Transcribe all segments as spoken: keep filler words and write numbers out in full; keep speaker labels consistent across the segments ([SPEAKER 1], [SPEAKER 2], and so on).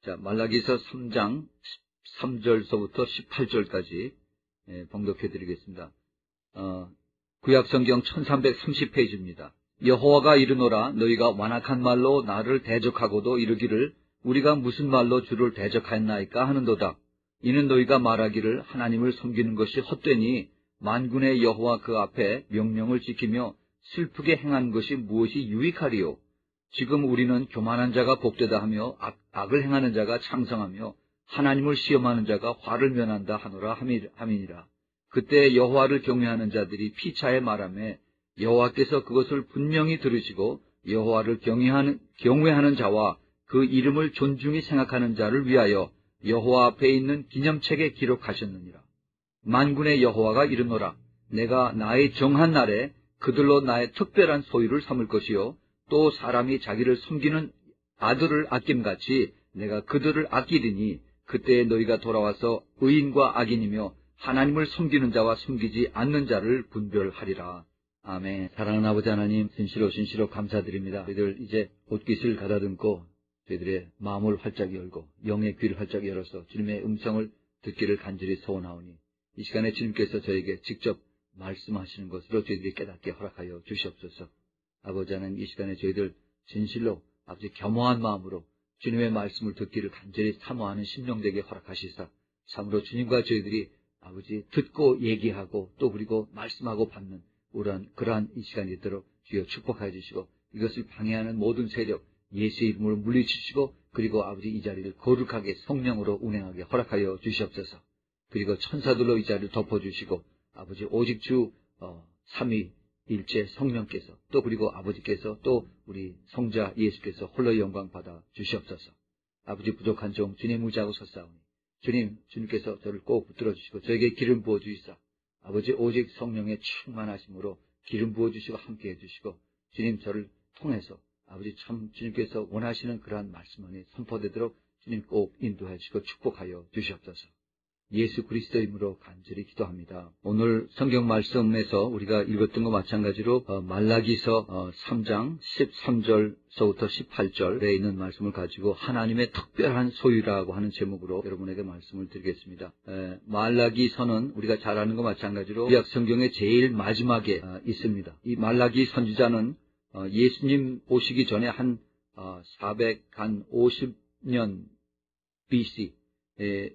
[SPEAKER 1] 자, 말라기서 삼 장 삼 절서부터 십팔 절까지 예, 봉독해 드리겠습니다. 어, 구약성경 천삼백삼십 페이지입니다. 여호와가 이르노라 너희가 완악한 말로 나를 대적하고도 이르기를 우리가 무슨 말로 주를 대적하였나이까 하는도다. 이는 너희가 말하기를 하나님을 섬기는 것이 헛되니 만군의 여호와 그 앞에 명령을 지키며 슬프게 행한 것이 무엇이 유익하리요. 지금 우리는 교만한 자가 복되다 하며 악, 악을 행하는 자가 창성하며 하나님을 시험하는 자가 화를 면한다 하노라 함이니라. 그때 여호와를 경외하는 자들이 피차에 말하며 여호와께서 그것을 분명히 들으시고 여호와를 경외하는, 경외하는 자와 그 이름을 존중히 생각하는 자를 위하여 여호와 앞에 있는 기념책에 기록하셨느니라. 만군의 여호와가 이르노라 내가 나의 정한 날에 그들로 나의 특별한 소유를 삼을 것이요 또 사람이 자기를 섬기는 아들을 아낌같이 내가 그들을 아끼리니 그때에 너희가 돌아와서 의인과 악인이며 하나님을 섬기는 자와 섬기지 않는 자를 분별하리라. 아멘. 사랑하는 아버지 하나님, 진실로 진실로 감사드립니다. 저희들 이제 옷깃을 가다듬고 저희들의 마음을 활짝 열고 영의 귀를 활짝 열어서 주님의 음성을 듣기를 간절히 소원하오니 이 시간에 주님께서 저에게 직접 말씀하시는 것으로 저희들이 깨닫게 허락하여 주시옵소서. 아버지 하나님, 이 시간에 저희들 진실로 아버지 겸허한 마음으로 주님의 말씀을 듣기를 간절히 사모하는 심령되게 허락하시사 참으로 주님과 저희들이 아버지 듣고 얘기하고 또 그리고 말씀하고 받는 우란 그러한 이 시간이 있도록 주여 축복하여 주시고 이것을 방해하는 모든 세력 예수의 이름으로 물리치시고 그리고 아버지 이 자리를 거룩하게 성령으로 운행하게 허락하여 주시옵소서. 그리고 천사들로 이 자리를 덮어주시고 아버지 오직 주 어, 삼위일체 성령께서 또 그리고 아버지께서 또 우리 성자 예수께서 홀로 영광 받아 주시옵소서. 아버지 부족한 종 주님 의지하고 섰사오니 주님 주님께서 저를 꼭 붙들어 주시고 저에게 기름 부어 주시사 아버지 오직 성령의 충만하심으로 기름 부어주시고 함께해 주시고 주님 저를 통해서 아버지 참 주님께서 원하시는 그러한 말씀만이 선포되도록 주님 꼭 인도해 주시고 축복하여 주시옵소서. 예수 그리스도의 이름으로 간절히 기도합니다. 오늘 성경 말씀에서 우리가 읽었던 것 마찬가지로 어, 말라기서 어, 삼 장 십삼 절서부터 십팔 절에 있는 말씀을 가지고 하나님의 특별한 소유라고 하는 제목으로 여러분에게 말씀을 드리겠습니다. 에, 말라기서는 우리가 잘 아는 것 마찬가지로 구약 성경의 제일 마지막에 어, 있습니다. 이 말라기 선지자는 어, 예수님 오시기 전에 한 어, 사백오십 년 비씨 에,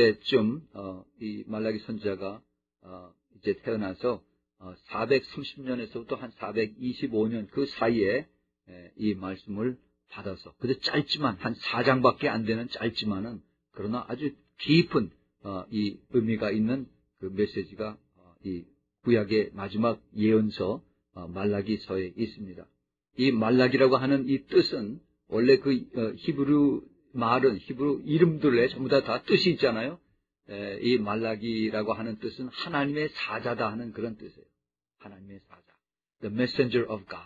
[SPEAKER 1] 그때쯤 어, 이 말라기 선지자가 어, 이제 태어나서 어, 사백삼십 년에서부터 한 사백이십오 년 그 사이에 에, 이 말씀을 받아서 그저 짧지만 한 사 장밖에 안 되는 짧지만은 그러나 아주 깊은 어, 이 의미가 있는 그 메시지가 어, 이 구약의 마지막 예언서 어, 말라기서에 있습니다. 이 말라기라고 하는 이 뜻은 원래 그 어, 히브리 말은 히브리 이름들에 전부 다, 다 뜻이 있잖아요. 에, 이 말라기라고 하는 뜻은 하나님의 사자다 하는 그런 뜻이에요. 하나님의 사자. The messenger of God.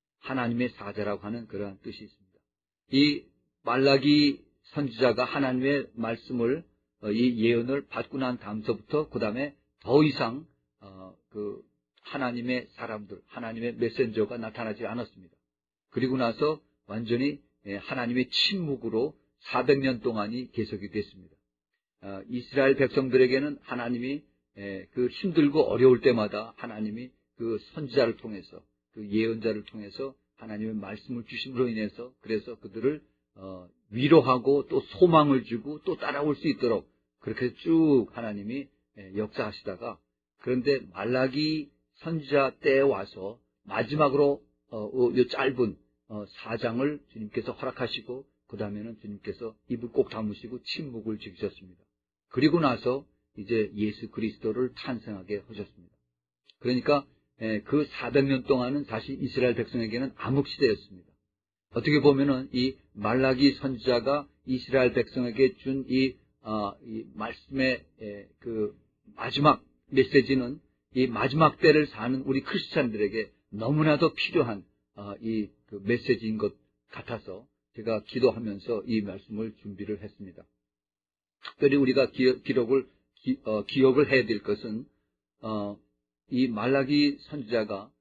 [SPEAKER 1] 하나님의 사자라고 하는 그런 뜻이 있습니다. 이 말라기 선지자가 하나님의 말씀을 어, 이 예언을 받고 난 다음서부터 그 다음에 더 이상 어, 그 하나님의 사람들, 하나님의 메신저가 나타나지 않았습니다. 그리고 나서 완전히 예, 하나님의 침묵으로 사백 년 동안이 계속이 됐습니다. 어, 이스라엘 백성들에게는 하나님이 에, 그 힘들고 어려울 때마다 하나님이 그 선지자를 통해서 그 예언자를 통해서 하나님의 말씀을 주심으로 인해서 그래서 그들을 어, 위로하고 또 소망을 주고 또 따라올 수 있도록 그렇게 쭉 하나님이 에, 역사하시다가 그런데 말라기 선지자 때에 와서 마지막으로 어, 이 짧은 어, 사장을 주님께서 허락하시고 그 다음에는 주님께서 입을 꼭 다무시고 침묵을 지키셨습니다. 그리고 나서 이제 예수 그리스도를 탄생하게 하셨습니다. 그러니까 그 사백 년 동안은 사실 이스라엘 백성에게는 암흑시대였습니다. 어떻게 보면은 이 말라기 선지자가 이스라엘 백성에게 준 이 어, 이 말씀의 에, 그 마지막 메시지는 이 마지막 때를 사는 우리 크리스찬들에게 너무나도 필요한 어, 이 그 메시지인 것 같아서 제가 기도하면서 이 말씀을 준비를 했습니다. 특별히 우리가 기, 기록을, 기, 어, 기억을 해야 될 것은, 어, 이 말라기 선지자가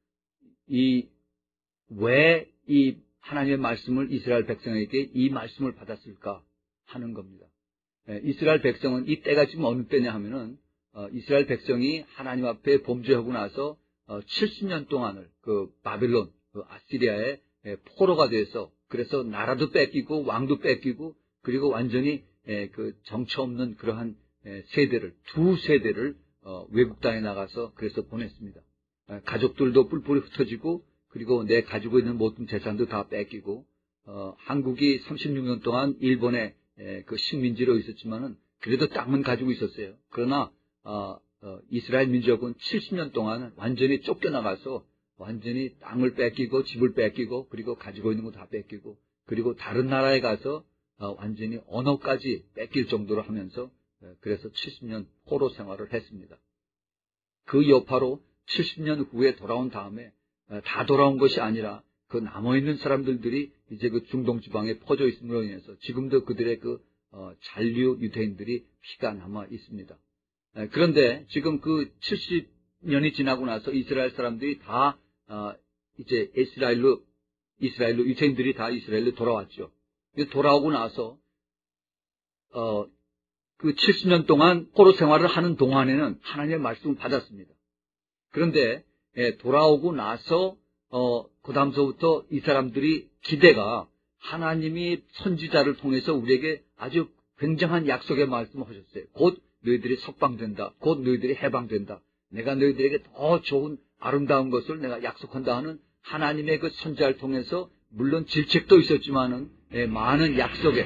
[SPEAKER 1] 이, 왜 이 하나님의 말씀을 이스라엘 백성에게 이 말씀을 받았을까 하는 겁니다. 예, 이스라엘 백성은 이 때가 지금 어느 때냐 하면은 어, 이스라엘 백성이 하나님 앞에 범죄하고 나서 어, 칠십 년 동안을 그 바벨론, 그 아시리아의 예, 포로가 돼서 그래서 나라도 뺏기고 왕도 뺏기고 그리고 완전히 예, 그 정처 없는 그러한 예, 세대를 두 세대를 어, 외국 땅에 나가서 그래서 보냈습니다. 예, 가족들도 뿔뿔이 흩어지고 그리고 내 가지고 있는 모든 재산도 다 뺏기고 어, 한국이 삼십육 년 동안 일본의 예, 그 식민지로 있었지만은 그래도 땅은 가지고 있었어요. 그러나 어, 어, 이스라엘 민족은 칠십 년 동안 완전히 쫓겨나가서 완전히 땅을 뺏기고 집을 뺏기고 그리고 가지고 있는 거 다 뺏기고 그리고 다른 나라에 가서 어, 완전히 언어까지 뺏길 정도로 하면서 예, 그래서 칠십 년 포로 생활을 했습니다. 그 여파로 칠십 년 후에 돌아온 다음에 예, 다 돌아온 것이 아니라 그 남아있는 사람들이 이제 그 중동 지방에 퍼져 있음으로 인해서 지금도 그들의 그 어, 잔류 유대인들이 피가 남아 있습니다. 예, 그런데 지금 그 칠십 년이 지나고 나서 이스라엘 사람들이 다 어, 이제 이스라엘로 이스라엘로 유대인들이 다 이스라엘로 돌아왔죠. 돌아오고 나서 어, 그 칠십 년 동안 포로 생활을 하는 동안에는 하나님의 말씀을 받았습니다. 그런데 예, 돌아오고 나서 어, 그 다음서부터 이 사람들이 기대가 하나님이 선지자를 통해서 우리에게 아주 굉장한 약속의 말씀을 하셨어요. 곧 너희들이 석방된다. 곧 너희들이 해방된다. 내가 너희들에게 더 좋은 아름다운 것을 내가 약속한다 하는 하나님의 그 선지자를 통해서 물론 질책도 있었지만은 예, 많은 약속의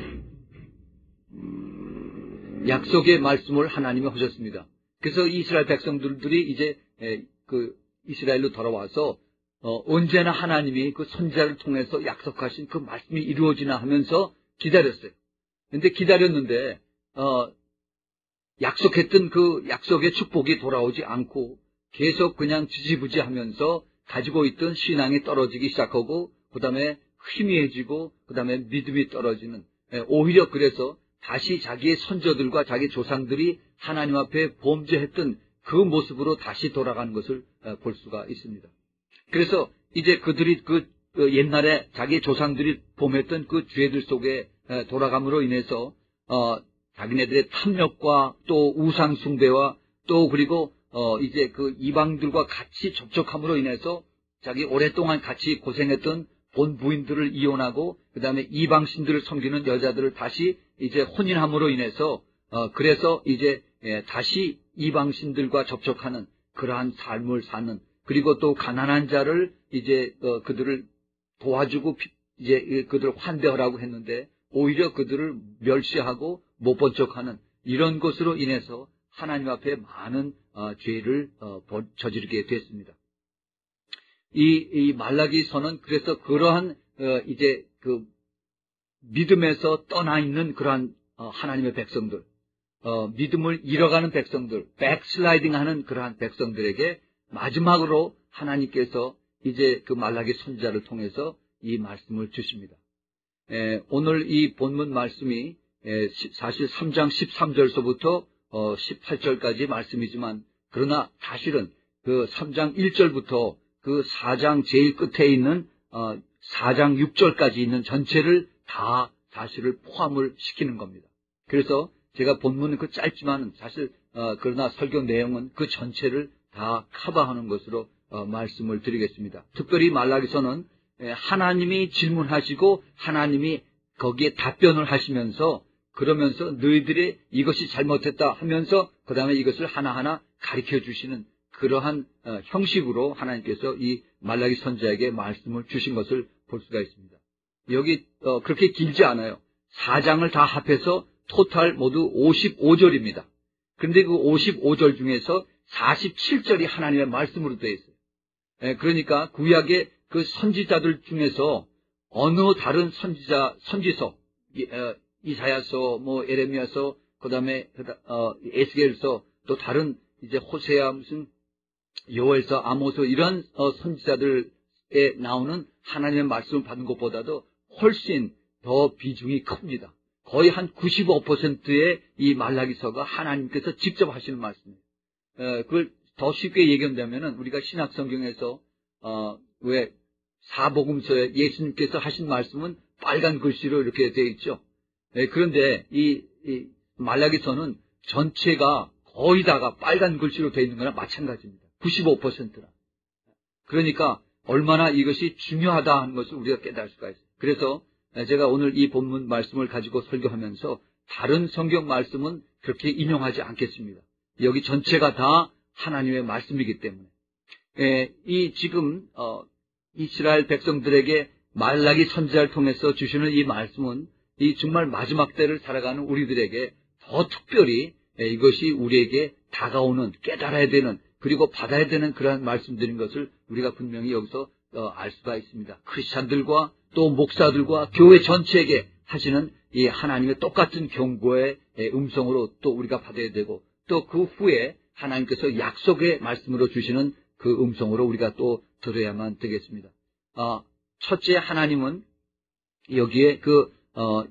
[SPEAKER 1] 약속의 말씀을 하나님이 하셨습니다. 그래서 이스라엘 백성들이 이제 예, 그 이스라엘로 돌아와서 어, 언제나 하나님이 그 선지자를 통해서 약속하신 그 말씀이 이루어지나 하면서 기다렸어요. 그런데 기다렸는데 어, 약속했던 그 약속의 축복이 돌아오지 않고 계속 그냥 지지부지하면서 가지고 있던 신앙이 떨어지기 시작하고 그 다음에 희미해지고 그 다음에 믿음이 떨어지는 오히려 그래서 다시 자기의 선조들과 자기 조상들이 하나님 앞에 범죄했던 그 모습으로 다시 돌아가는 것을 볼 수가 있습니다. 그래서 이제 그들이 그 옛날에 자기 조상들이 범했던 그 죄들 속에 돌아감으로 인해서 어, 자기네들의 탐욕과 또 우상 숭배와 또 그리고 어, 이제 그 이방들과 같이 접촉함으로 인해서 자기 오랫동안 같이 고생했던 본 부인들을 이혼하고 그 다음에 이방신들을 섬기는 여자들을 다시 이제 혼인함으로 인해서 어, 그래서 이제 예, 다시 이방신들과 접촉하는 그러한 삶을 사는 그리고 또 가난한 자를 이제 어, 그들을 도와주고 이제 그들을 환대하라고 했는데 오히려 그들을 멸시하고 못 본 척하는 이런 것으로 인해서 하나님 앞에 많은 어, 죄를 어, 저지르게 됐습니다. 이, 이 말라기서는 그래서 그러한 어, 이제 그 믿음에서 떠나 있는 그러한 어, 하나님의 백성들, 어, 믿음을 잃어가는 백성들, 백슬라이딩하는 그러한 백성들에게 마지막으로 하나님께서 이제 그 말라기 선지자를 통해서 이 말씀을 주십니다. 에, 오늘 이 본문 말씀이 에, 사실 삼 장 십삼 절서부터 어, 십팔 절까지 말씀이지만 그러나 사실은 그 삼 장 일 절부터 그 사 장 제일 끝에 있는 어, 사 장 육 절까지 있는 전체를 다 사실을 포함을 시키는 겁니다. 그래서 제가 본문은 그 짧지만 사실 어, 그러나 설교 내용은 그 전체를 다 커버하는 것으로 어, 말씀을 드리겠습니다. 특별히 말라기서는 하나님이 질문하시고 하나님이 거기에 답변을 하시면서 그러면서 너희들이 이것이 잘못했다 하면서 그 다음에 이것을 하나하나 가르쳐 주시는 그러한 어, 형식으로 하나님께서 이 말라기 선지자에게 말씀을 주신 것을 볼 수가 있습니다. 여기 어, 그렇게 길지 않아요. 사 장을 다 합해서 토탈 모두 오십오 절입니다. 그런데 그 오십오 절 중에서 사십칠 절이 하나님의 말씀으로 되어 있어요. 예, 그러니까 구약의 그 선지자들 중에서 어느 다른 선지자, 선지서, 어, 이사야서, 뭐 에레미야서, 그다음에 어, 에스겔서, 또 다른 이제 호세아 무슨 요엘서, 아모서 이런 어, 선지자들에 나오는 하나님의 말씀을 받은 것보다도 훨씬 더 비중이 큽니다. 거의 한 구십오 퍼센트의 이 말라기서가 하나님께서 직접 하시는 말씀이에요. 어, 그걸 더 쉽게 얘기한다면은 우리가 신약 성경에서 어, 왜 사복음서에 예수님께서 하신 말씀은 빨간 글씨로 이렇게 되어 있죠. 예, 그런데 이, 이 말라기서는 전체가 거의 다가 빨간 글씨로 되어 있는 거나 마찬가지입니다. 구십오 퍼센트나. 그러니까 얼마나 이것이 중요하다 하는 것을 우리가 깨달을 수가 있어요. 그래서 제가 오늘 이 본문 말씀을 가지고 설교하면서 다른 성경 말씀은 그렇게 인용하지 않겠습니다. 여기 전체가 다 하나님의 말씀이기 때문에. 예, 이 지금 어, 이스라엘 백성들에게 말라기 선지자를 통해서 주시는 이 말씀은 이 정말 마지막 때를 살아가는 우리들에게 더 특별히 이것이 우리에게 다가오는, 깨달아야 되는, 그리고 받아야 되는 그러한 말씀들인 것을 우리가 분명히 여기서 알 수가 있습니다. 크리스찬들과 또 목사들과 교회 전체에게 하시는 이 하나님의 똑같은 경고의 음성으로 또 우리가 받아야 되고, 또 그 후에 하나님께서 약속의 말씀으로 주시는 그 음성으로 우리가 또 들어야만 되겠습니다. 아, 첫째, 하나님은 여기에 그 어,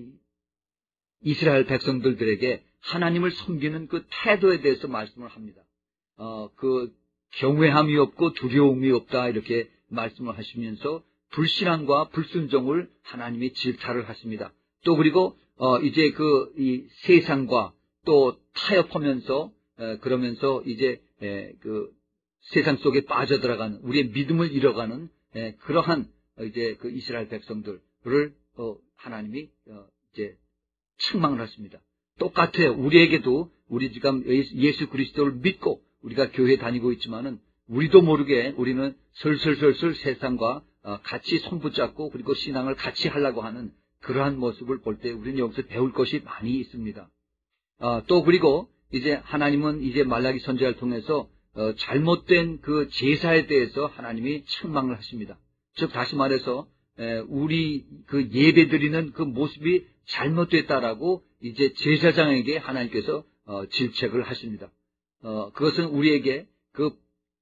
[SPEAKER 1] 이스라엘 백성들에게 하나님을 섬기는 그 태도에 대해서 말씀을 합니다. 어, 그 경외함이 없고 두려움이 없다 이렇게 말씀을 하시면서 불신앙과 불순종을 하나님이 질타를 하십니다. 또 그리고 어, 이제 그 이 세상과 또 타협하면서 에, 그러면서 이제 에, 그 세상 속에 빠져들어가는 우리의 믿음을 잃어가는 에, 그러한 어, 이제 그 이스라엘 백성들을 어, 하나님이 어, 이제 책망을 하십니다. 똑같아요. 우리에게도 우리 지금 예수 그리스도를 믿고 우리가 교회 다니고 있지만은 우리도 모르게 우리는 슬슬슬슬 세상과 같이 손붙잡고 그리고 신앙을 같이 하려고 하는 그러한 모습을 볼 때 우리는 여기서 배울 것이 많이 있습니다. 어, 또 그리고 이제 하나님은 이제 말라기 선지자를 통해서 어, 잘못된 그 제사에 대해서 하나님이 책망을 하십니다. 즉 다시 말해서 에, 우리 그 예배드리는 그 모습이 잘못됐다라고 이제 제사장에게 하나님께서 어, 질책을 하십니다. 어, 그것은 우리에게 그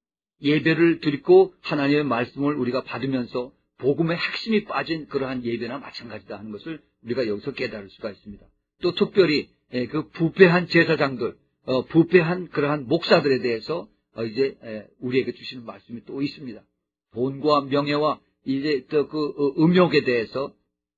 [SPEAKER 1] 예배를 드리고 하나님의 말씀을 우리가 받으면서 복음의 핵심이 빠진 그러한 예배나 마찬가지다 하는 것을 우리가 여기서 깨달을 수가 있습니다. 또 특별히 에, 그 부패한 제사장들, 어, 부패한 그러한 목사들에 대해서 어, 이제 에, 우리에게 주시는 말씀이 또 있습니다. 돈과 명예와 이제 또 그 어, 음욕에 대해서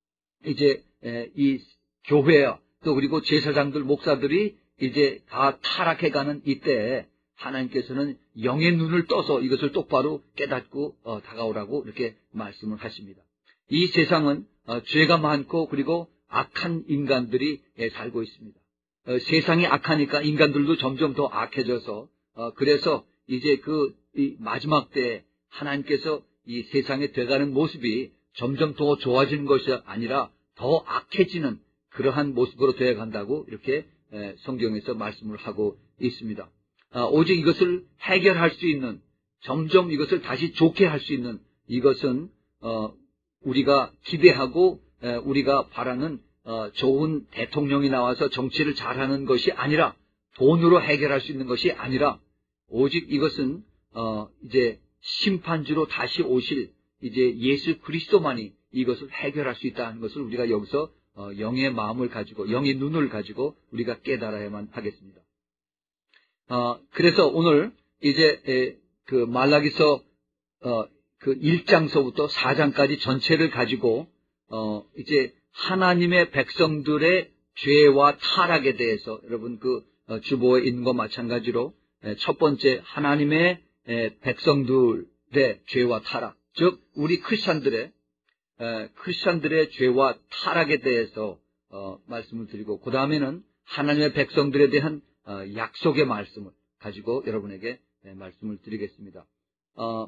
[SPEAKER 1] 이제 에, 이 교회와 또 그리고 제사장들 목사들이 이제 다 타락해가는 이때에 하나님께서는 영의 눈을 떠서 이것을 똑바로 깨닫고 어, 다가오라고 이렇게 말씀을 하십니다. 이 세상은 어, 죄가 많고 그리고 악한 인간들이 예, 살고 있습니다. 어, 세상이 악하니까 인간들도 점점 더 악해져서 어, 그래서 이제 그 이 마지막 때에 하나님께서 이 세상에 돼가는 모습이 점점 더 좋아지는 것이 아니라 더 악해지는 그러한 모습으로 되어간다고 이렇게 에, 성경에서 말씀을 하고 있습니다. 아, 오직 이것을 해결할 수 있는, 점점 이것을 다시 좋게 할 수 있는 이것은 어, 우리가 기대하고 에, 우리가 바라는 어, 좋은 대통령이 나와서 정치를 잘하는 것이 아니라, 돈으로 해결할 수 있는 것이 아니라, 오직 이것은 어, 이제 심판주로 다시 오실 이제 예수 그리스도만이 이것을 해결할 수 있다는 것을 우리가 여기서 어, 영의 마음을 가지고, 영의 눈을 가지고 우리가 깨달아야만 하겠습니다. 어, 그래서 오늘 이제 에, 그 말라기서 어, 그 일 장서부터 사 장까지 전체를 가지고 어, 이제 하나님의 백성들의 죄와 타락에 대해서 여러분 그 어, 주보에 있는 것 마찬가지로 에, 첫 번째 하나님의 에, 백성들의 죄와 타락, 즉 우리 크리스찬들의 에, 크리스찬들의 죄와 타락에 대해서 어, 말씀을 드리고, 그 다음에는 하나님의 백성들에 대한 어, 약속의 말씀을 가지고 여러분에게 네, 말씀을 드리겠습니다. 어,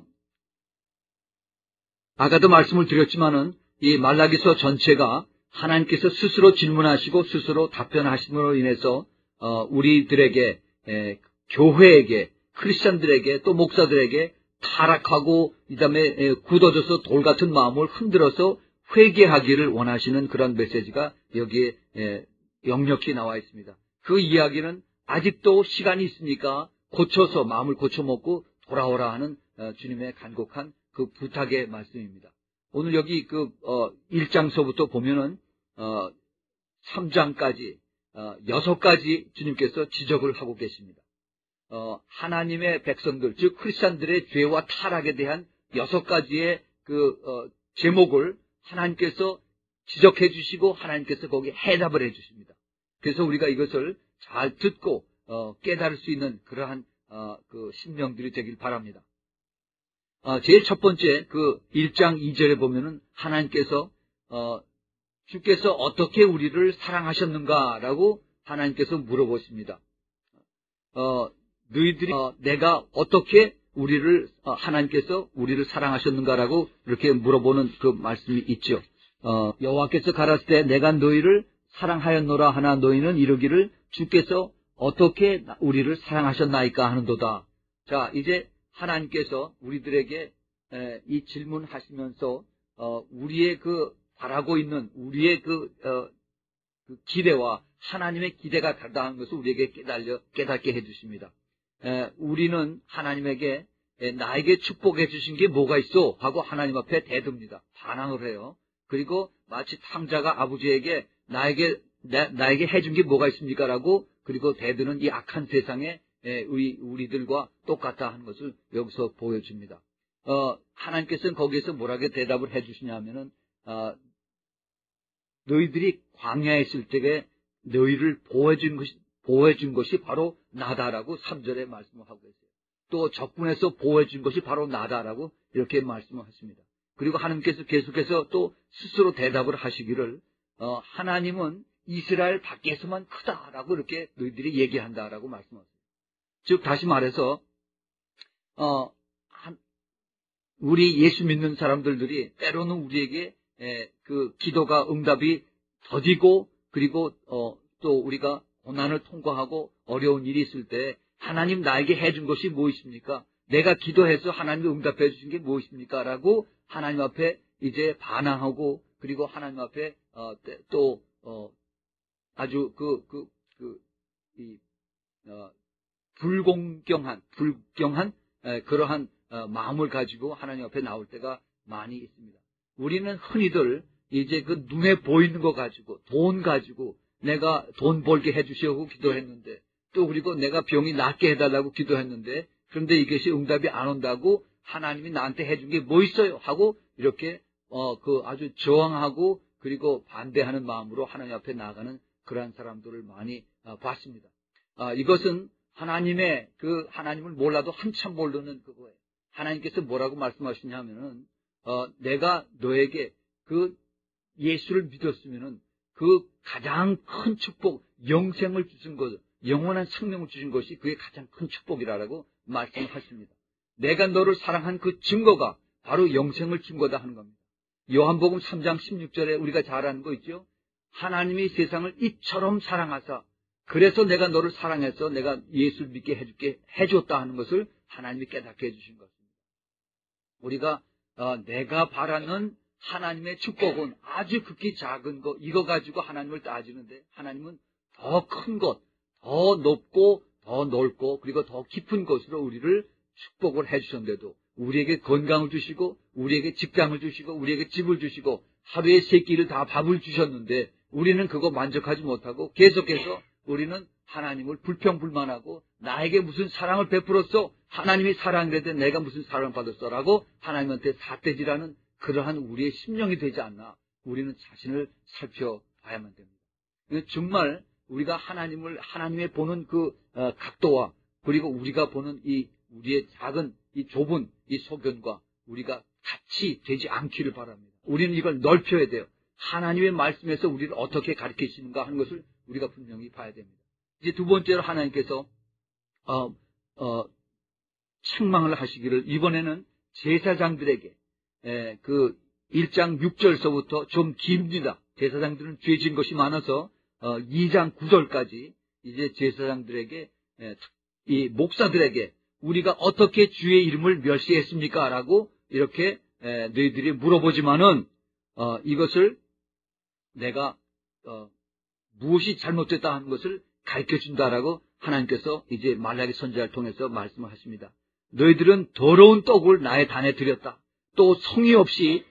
[SPEAKER 1] 아까도 말씀을 드렸지만은 이 말라기서 전체가 하나님께서 스스로 질문하시고 스스로 답변하심으로 인해서 어, 우리들에게 에, 교회에게, 크리스천들에게, 또 목사들에게 타락하고 이다음에 굳어져서 돌 같은 마음을 흔들어서 회개하기를 원하시는 그런 메시지가 여기에 에, 역력히 나와 있습니다. 그 이야기는 아직도 시간이 있으니까 고쳐서 마음을 고쳐먹고 돌아오라 하는 어, 주님의 간곡한 그 부탁의 말씀입니다. 오늘 여기 그 어, 일 장서부터 보면은 어, 삼 장까지 어, 여섯 가지 주님께서 지적을 하고 계십니다. 어, 하나님의 백성들, 즉 크리스천들의 죄와 타락에 대한 여섯 가지의 그 어, 제목을 하나님께서 지적해 주시고 하나님께서 거기에 해답을 해 주십니다. 그래서 우리가 이것을 잘 듣고 어, 깨달을 수 있는 그러한 어, 그 심령들이 되길 바랍니다. 어, 제일 첫 번째 그 일 장 이 절에 보면은 하나님께서 어, 주께서 어떻게 우리를 사랑하셨는가라고 하나님께서 물어보십니다. 어, 너희들이 어, 내가 어떻게 우리를 어, 하나님께서 우리를 사랑하셨는가라고 이렇게 물어보는 그 말씀이 있죠. 어, 여호와께서 가라사대 때 내가 너희를 사랑하였노라 하나 너희는 이르기를 주께서 어떻게 우리를 사랑하셨나이까 하는도다. 자, 이제 하나님께서 우리들에게 에, 이 질문하시면서 어, 우리의 그 바라고 있는 우리의 그, 어, 그 기대와 하나님의 기대가 다르다는 것을 우리에게 깨달려, 깨닫게 해주십니다. 에, 우리는 하나님에게 에, 나에게 축복해 주신 게 뭐가 있어? 하고 하나님 앞에 대듭니다. 반항을 해요. 그리고 마치 탕자가 아버지에게 나에게 나, 나에게 해준 게 뭐가 있습니까? 라고 그리고 대드는 이 악한 세상에 에, 우리, 우리들과 똑같다 하는 것을 여기서 보여줍니다. 어, 하나님께서는 거기에서 뭐라고 대답을 해주시냐 하면은 어, 너희들이 광야에 있을 때에 너희를 보호해준 것이, 보호해준 것이 바로 나다라고 삼 절에 말씀을 하고 있어요. 또 적군에서 보호해준 것이 바로 나다라고 이렇게 말씀을 하십니다. 그리고 하나님께서 계속해서 또 스스로 대답을 하시기를 어, 하나님은 이스라엘 밖에서만 크다라고 이렇게 너희들이 얘기한다라고 말씀하세요. 즉 다시 말해서 어, 한, 우리 예수 믿는 사람들들이 때로는 우리에게 에, 그 기도가 응답이 더디고 그리고 어, 또 우리가 고난을 통과하고 어려운 일이 있을 때 하나님 나에게 해준 것이 무엇입니까? 내가 기도해서 하나님이 응답해 주신 게 무엇입니까? 라고 하나님 앞에 이제 반항하고 그리고 하나님 앞에 어, 또 어, 아주 그 그 그 이 어, 불공경한 불경한 에, 그러한 어, 마음을 가지고 하나님 앞에 나올 때가 많이 있습니다. 우리는 흔히들 이제 그 눈에 보이는 거 가지고 돈 가지고 내가 돈 벌게 해주시고 기도했는데 또 그리고 내가 병이 낫게 해달라고 기도했는데 그런데 이것이 응답이 안 온다고 하나님이 나한테 해준 게 뭐 있어요? 하고 이렇게 어 그 아주 저항하고 그리고 반대하는 마음으로 하나님 앞에 나아가는 그러한 사람들을 많이 어, 봤습니다. 아, 이것은 하나님의 그 하나님을 몰라도 한참 모르는 그거예요. 하나님께서 뭐라고 말씀하시냐면은 어, 내가 너에게 그 예수를 믿었으면은 그 가장 큰 축복, 영생을 주신 것, 영원한 생명을 주신 것이 그게 가장 큰 축복이라고 말씀하십니다. 내가 너를 사랑한 그 증거가 바로 영생을 준 거다 하는 겁니다. 요한복음 삼 장 십육 절에 우리가 잘 아는 거 있죠? 하나님이 세상을 이처럼 사랑하사 그래서 내가 너를 사랑해서 내가 예수를 믿게 해줄게 해줬다 하는 것을 하나님이 깨닫게 해주신 것입니다. 우리가 어, 내가 바라는 하나님의 축복은 아주 극히 작은 것, 이거 가지고 하나님을 따지는데 하나님은 더 큰 것, 더 높고 더 넓고 그리고 더 깊은 것으로 우리를 축복을 해주셨는데도 우리에게 건강을 주시고 우리에게 직장을 주시고 우리에게 집을 주시고 하루에 세 끼를 다 밥을 주셨는데 우리는 그거 만족하지 못하고 계속해서 우리는 하나님을 불평불만하고 나에게 무슨 사랑을 베풀었어? 하나님이 사랑이라도 내가 무슨 사랑을 받았어라고 하나님한테 삿대질하는 그러한 우리의 심령이 되지 않나 우리는 자신을 살펴봐야만 됩니다. 정말 우리가 하나님을 하나님의 보는 그 각도와 그리고 우리가 보는 이 우리의 작은 이 좁은 이 소견과 우리가 같이 되지 않기를 바랍니다. 우리는 이걸 넓혀야 돼요. 하나님의 말씀에서 우리를 어떻게 가르치시는가 하는 것을 우리가 분명히 봐야 됩니다. 이제 두 번째로 하나님께서 어, 어, 책망을 하시기를 이번에는 제사장들에게 에, 그 일 장 육 절서부터 좀 깁니다. 제사장들은 죄진 것이 많아서 어, 이 장 구 절까지 이제 제사장들에게 에, 이 목사들에게 우리가 어떻게 주의 이름을 멸시했습니까? 라고 이렇게 에, 너희들이 물어보지만은 어, 이것을 내가 어, 무엇이 잘못됐다 하는 것을 가르쳐준다라고 하나님께서 이제 말라기 선지자를 통해서 말씀을 하십니다. 너희들은 더러운 떡을 나의 단에 드렸다. 또 성의 없이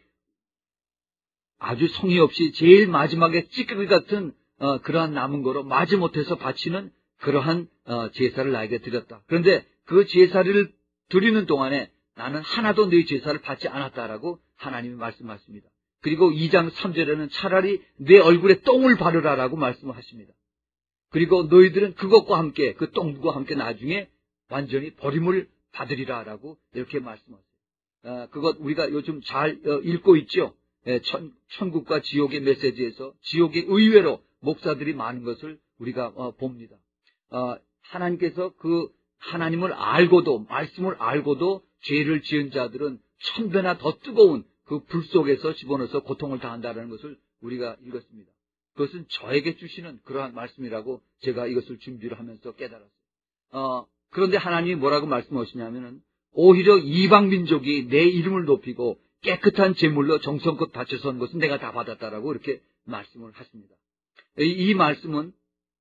[SPEAKER 1] 아주 성의 없이 제일 마지막에 찌꺼기 같은 어, 그러한 남은 거로 마지못해서 바치는 그러한 어, 제사를 나에게 드렸다. 그런데 그 제사를 드리는 동안에 나는 하나도 너희 제사를 받지 않았다라고 하나님이 말씀하십니다. 그리고 이 장 삼 절에는 차라리 내 얼굴에 똥을 바르라라고 말씀을 하십니다. 그리고 너희들은 그것과 함께, 그 똥과 함께 나중에 완전히 버림을 받으리라라고 이렇게 말씀하세요. 아, 그것 우리가 요즘 잘 어, 읽고 있죠. 예, 천, 천국과 지옥의 메시지에서 지옥의 의외로 목사들이 많은 것을 우리가 어, 봅니다. 어, 하나님께서 그 하나님을 알고도, 말씀을 알고도 죄를 지은 자들은 천배나 더 뜨거운 그 불 속에서 집어넣어서 고통을 당한다는 것을 우리가 읽었습니다. 그것은 저에게 주시는 그러한 말씀이라고 제가 이것을 준비를 하면서 깨달았어요. 어, 그런데 하나님이 뭐라고 말씀하시냐면은 오히려 이방 민족이 내 이름을 높이고 깨끗한 제물로 정성껏 바쳐서 한 것은 내가 다 받았다라고 이렇게 말씀을 하십니다. 이, 이 말씀은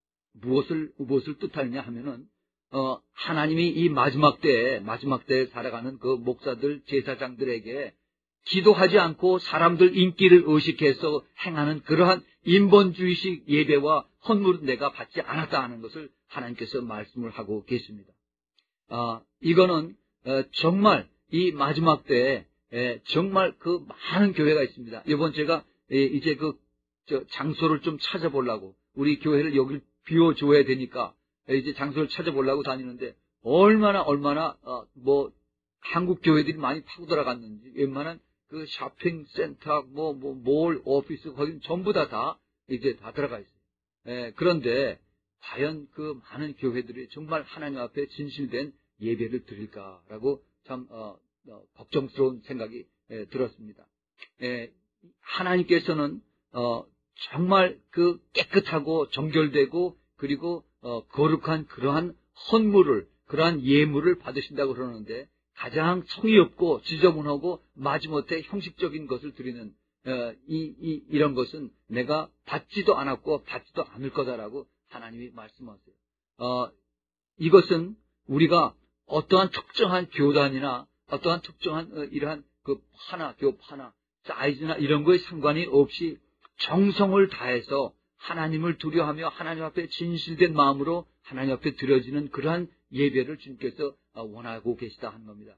[SPEAKER 1] 무엇을 무엇을 뜻하느냐 하면은 어, 하나님이 이 마지막 때에 마지막 때에 살아가는 그 목사들 제사장들에게 기도하지 않고 사람들 인기를 의식해서 행하는 그러한 인본주의식 예배와 헌물은 내가 받지 않았다 하는 것을 하나님께서 말씀을 하고 계십니다. 아, 이거는 어, 정말 이 마지막 때에 에, 정말 그 많은 교회가 있습니다. 이번 제가 에, 이제 그 저, 장소를 좀 찾아보려고 우리 교회를 여기 비워줘야 되니까 에, 이제 장소를 찾아보려고 다니는데 얼마나 얼마나 어, 뭐 한국 교회들이 많이 파고 들어갔는지 웬만한 그 쇼핑센터, 뭐, 뭐, 몰, 오피스, 거긴 전부 다, 다, 이제 다 들어가 있어요. 에, 그런데, 과연 그 많은 교회들이 정말 하나님 앞에 진실된 예배를 드릴까라고 참, 어, 어, 걱정스러운 생각이 에, 들었습니다. 에, 하나님께서는, 어, 정말 그 깨끗하고 정결되고, 그리고, 어, 거룩한 그러한 헌물을, 그러한 예물을 받으신다고 그러는데, 가장 성의 없고 지저분하고 마지못해 형식적인 것을 드리는 어, 이, 이, 이런 것은 내가 받지도 않았고 받지도 않을 거다라고 하나님이 말씀하세요. 어, 이것은 우리가 어떠한 특정한 교단이나 어떠한 특정한 어, 이러한 그 파나 교파나 사이즈나 이런 거에 상관이 없이 정성을 다해서 하나님을 두려워하며 하나님 앞에 진실된 마음으로 하나님 앞에 드려지는 그러한 예배를 주님께서 원하고 계시다 하는 겁니다.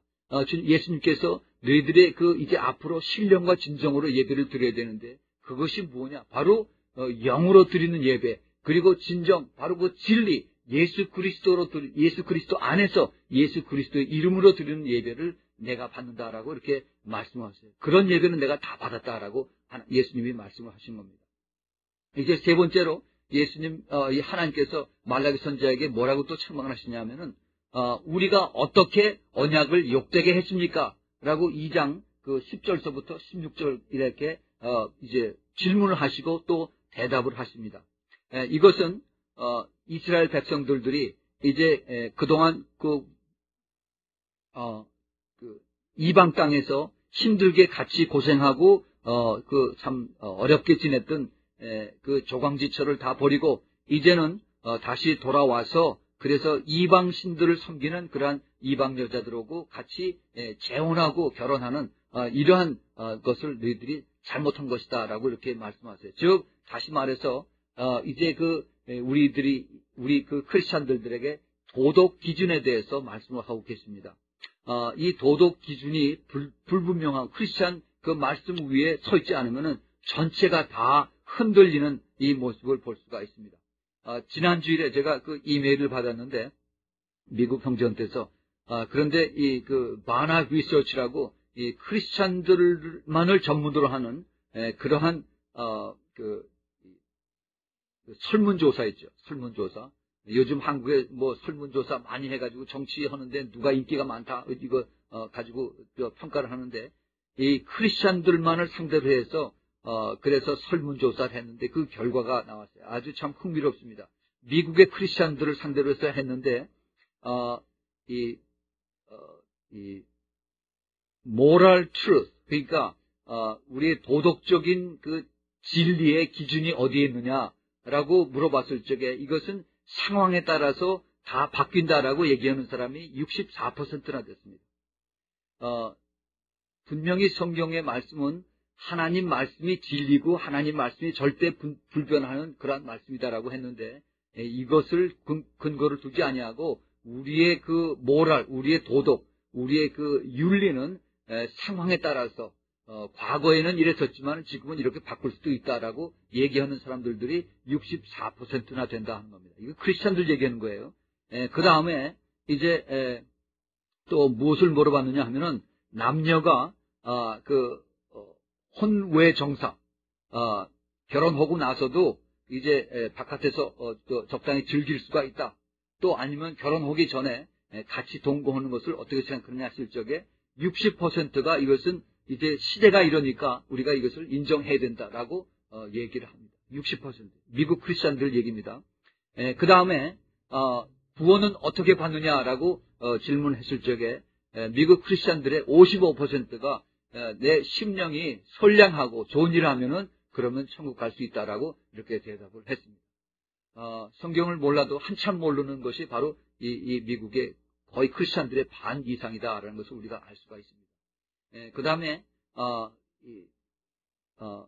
[SPEAKER 1] 예수님께서 너희들의 그 이제 앞으로 신령과 진정으로 예배를 드려야 되는데 그것이 뭐냐? 바로 영으로 드리는 예배, 그리고 진정, 바로 그 진리, 예수 그리스도로 예수 그리스도 안에서 예수 그리스도의 이름으로 드리는 예배를 내가 받는다라고 이렇게 말씀하세요. 그런 예배는 내가 다 받았다라고 예수님이 말씀을 하신 겁니다. 이제 세 번째로 예수님, 어, 이 하나님께서 말라기 선지자에게 뭐라고 또 책망을 하시냐면은, 어, 우리가 어떻게 언약을 욕되게 했습니까? 라고 이 장 그 십 절서부터 십육 절 이렇게, 어, 이제 질문을 하시고 또 대답을 하십니다. 에, 이것은, 어, 이스라엘 백성들들이 이제, 에, 그동안 그, 어, 그, 이방 땅에서 힘들게 같이 고생하고, 어, 그 참, 어렵게 지냈던 에, 그 조광지처를 다 버리고 이제는 어, 다시 돌아와서 그래서 이방 신들을 섬기는 그러한 이방 여자들하고 같이 에, 재혼하고 결혼하는 어, 이러한 어, 것을 너희들이 잘못한 것이다라고 이렇게 말씀하세요. 즉 다시 말해서 어, 이제 그 에, 우리들이 우리 그 크리스찬들에게 도덕 기준에 대해서 말씀을 하고 계십니다. 어, 이 도덕 기준이 불, 불분명한 크리스찬 그 말씀 위에 서 있지 않으면은 전체가 다 흔들리는 이 모습을 볼 수가 있습니다. 아, 지난 주일에 제가 그 이메일을 받았는데 미국 형제한테서 아, 그런데 이 그 바나 리서치라고 이 크리스찬들만을 전문으로 하는 에, 그러한 어, 그, 그 설문조사 있죠. 설문조사. 요즘 한국에 뭐 설문조사 많이 해가지고 정치하는데 누가 인기가 많다 이거 어, 가지고 평가를 하는데 이 크리스찬들만을 상대로 해서 어, 그래서 설문조사를 했는데 그 결과가 나왔어요. 아주 참 흥미롭습니다. 미국의 크리스찬들을 상대로 해서 했는데, 어, 이, 어, 이, moral truth. 그러니까, 어, 우리의 도덕적인 그 진리의 기준이 어디에 있느냐라고 물어봤을 적에 이것은 상황에 따라서 다 바뀐다라고 얘기하는 사람이 육십사 퍼센트나 됐습니다. 어, 분명히 성경의 말씀은 하나님 말씀이 진리고 하나님 말씀이 절대 불변하는 그러한 말씀이다라고 했는데 이것을 근거를 두지 아니하고 우리의 그 모랄, 우리의 도덕, 우리의 그 윤리는 상황에 따라서 어, 과거에는 이랬었지만 지금은 이렇게 바꿀 수도 있다라고 얘기하는 사람들이 육십사 퍼센트나 된다 하는 겁니다. 이거 크리스찬들 얘기하는 거예요. 그 다음에 이제 에, 또 무엇을 물어봤느냐 하면은 남녀가 아, 그 어, 혼외 정사 아, 결혼하고 나서도 이제 에, 바깥에서 어, 또 적당히 즐길 수가 있다. 또 아니면 결혼하기 전에 에, 같이 동거하는 것을 어떻게 생각하느냐 했을 적에 육십 퍼센트가 이것은 이제 시대가 이러니까 우리가 이것을 인정해야 된다라고 어, 얘기를 합니다. 육십 퍼센트 미국 크리스찬들 얘기입니다. 그 다음에 어, 구원은 어떻게 받느냐라고 어, 질문했을 적에 에, 미국 크리스찬들의 오십오 퍼센트가 에, 내 심령이 선량하고 좋은 일을 하면은 그러면 천국 갈 수 있다라고 이렇게 대답을 했습니다. 어, 성경을 몰라도 한참 모르는 것이 바로 이, 이 미국의 거의 크리스찬들의 반 이상이다라는 것을 우리가 알 수가 있습니다. 그 다음에 어, 어,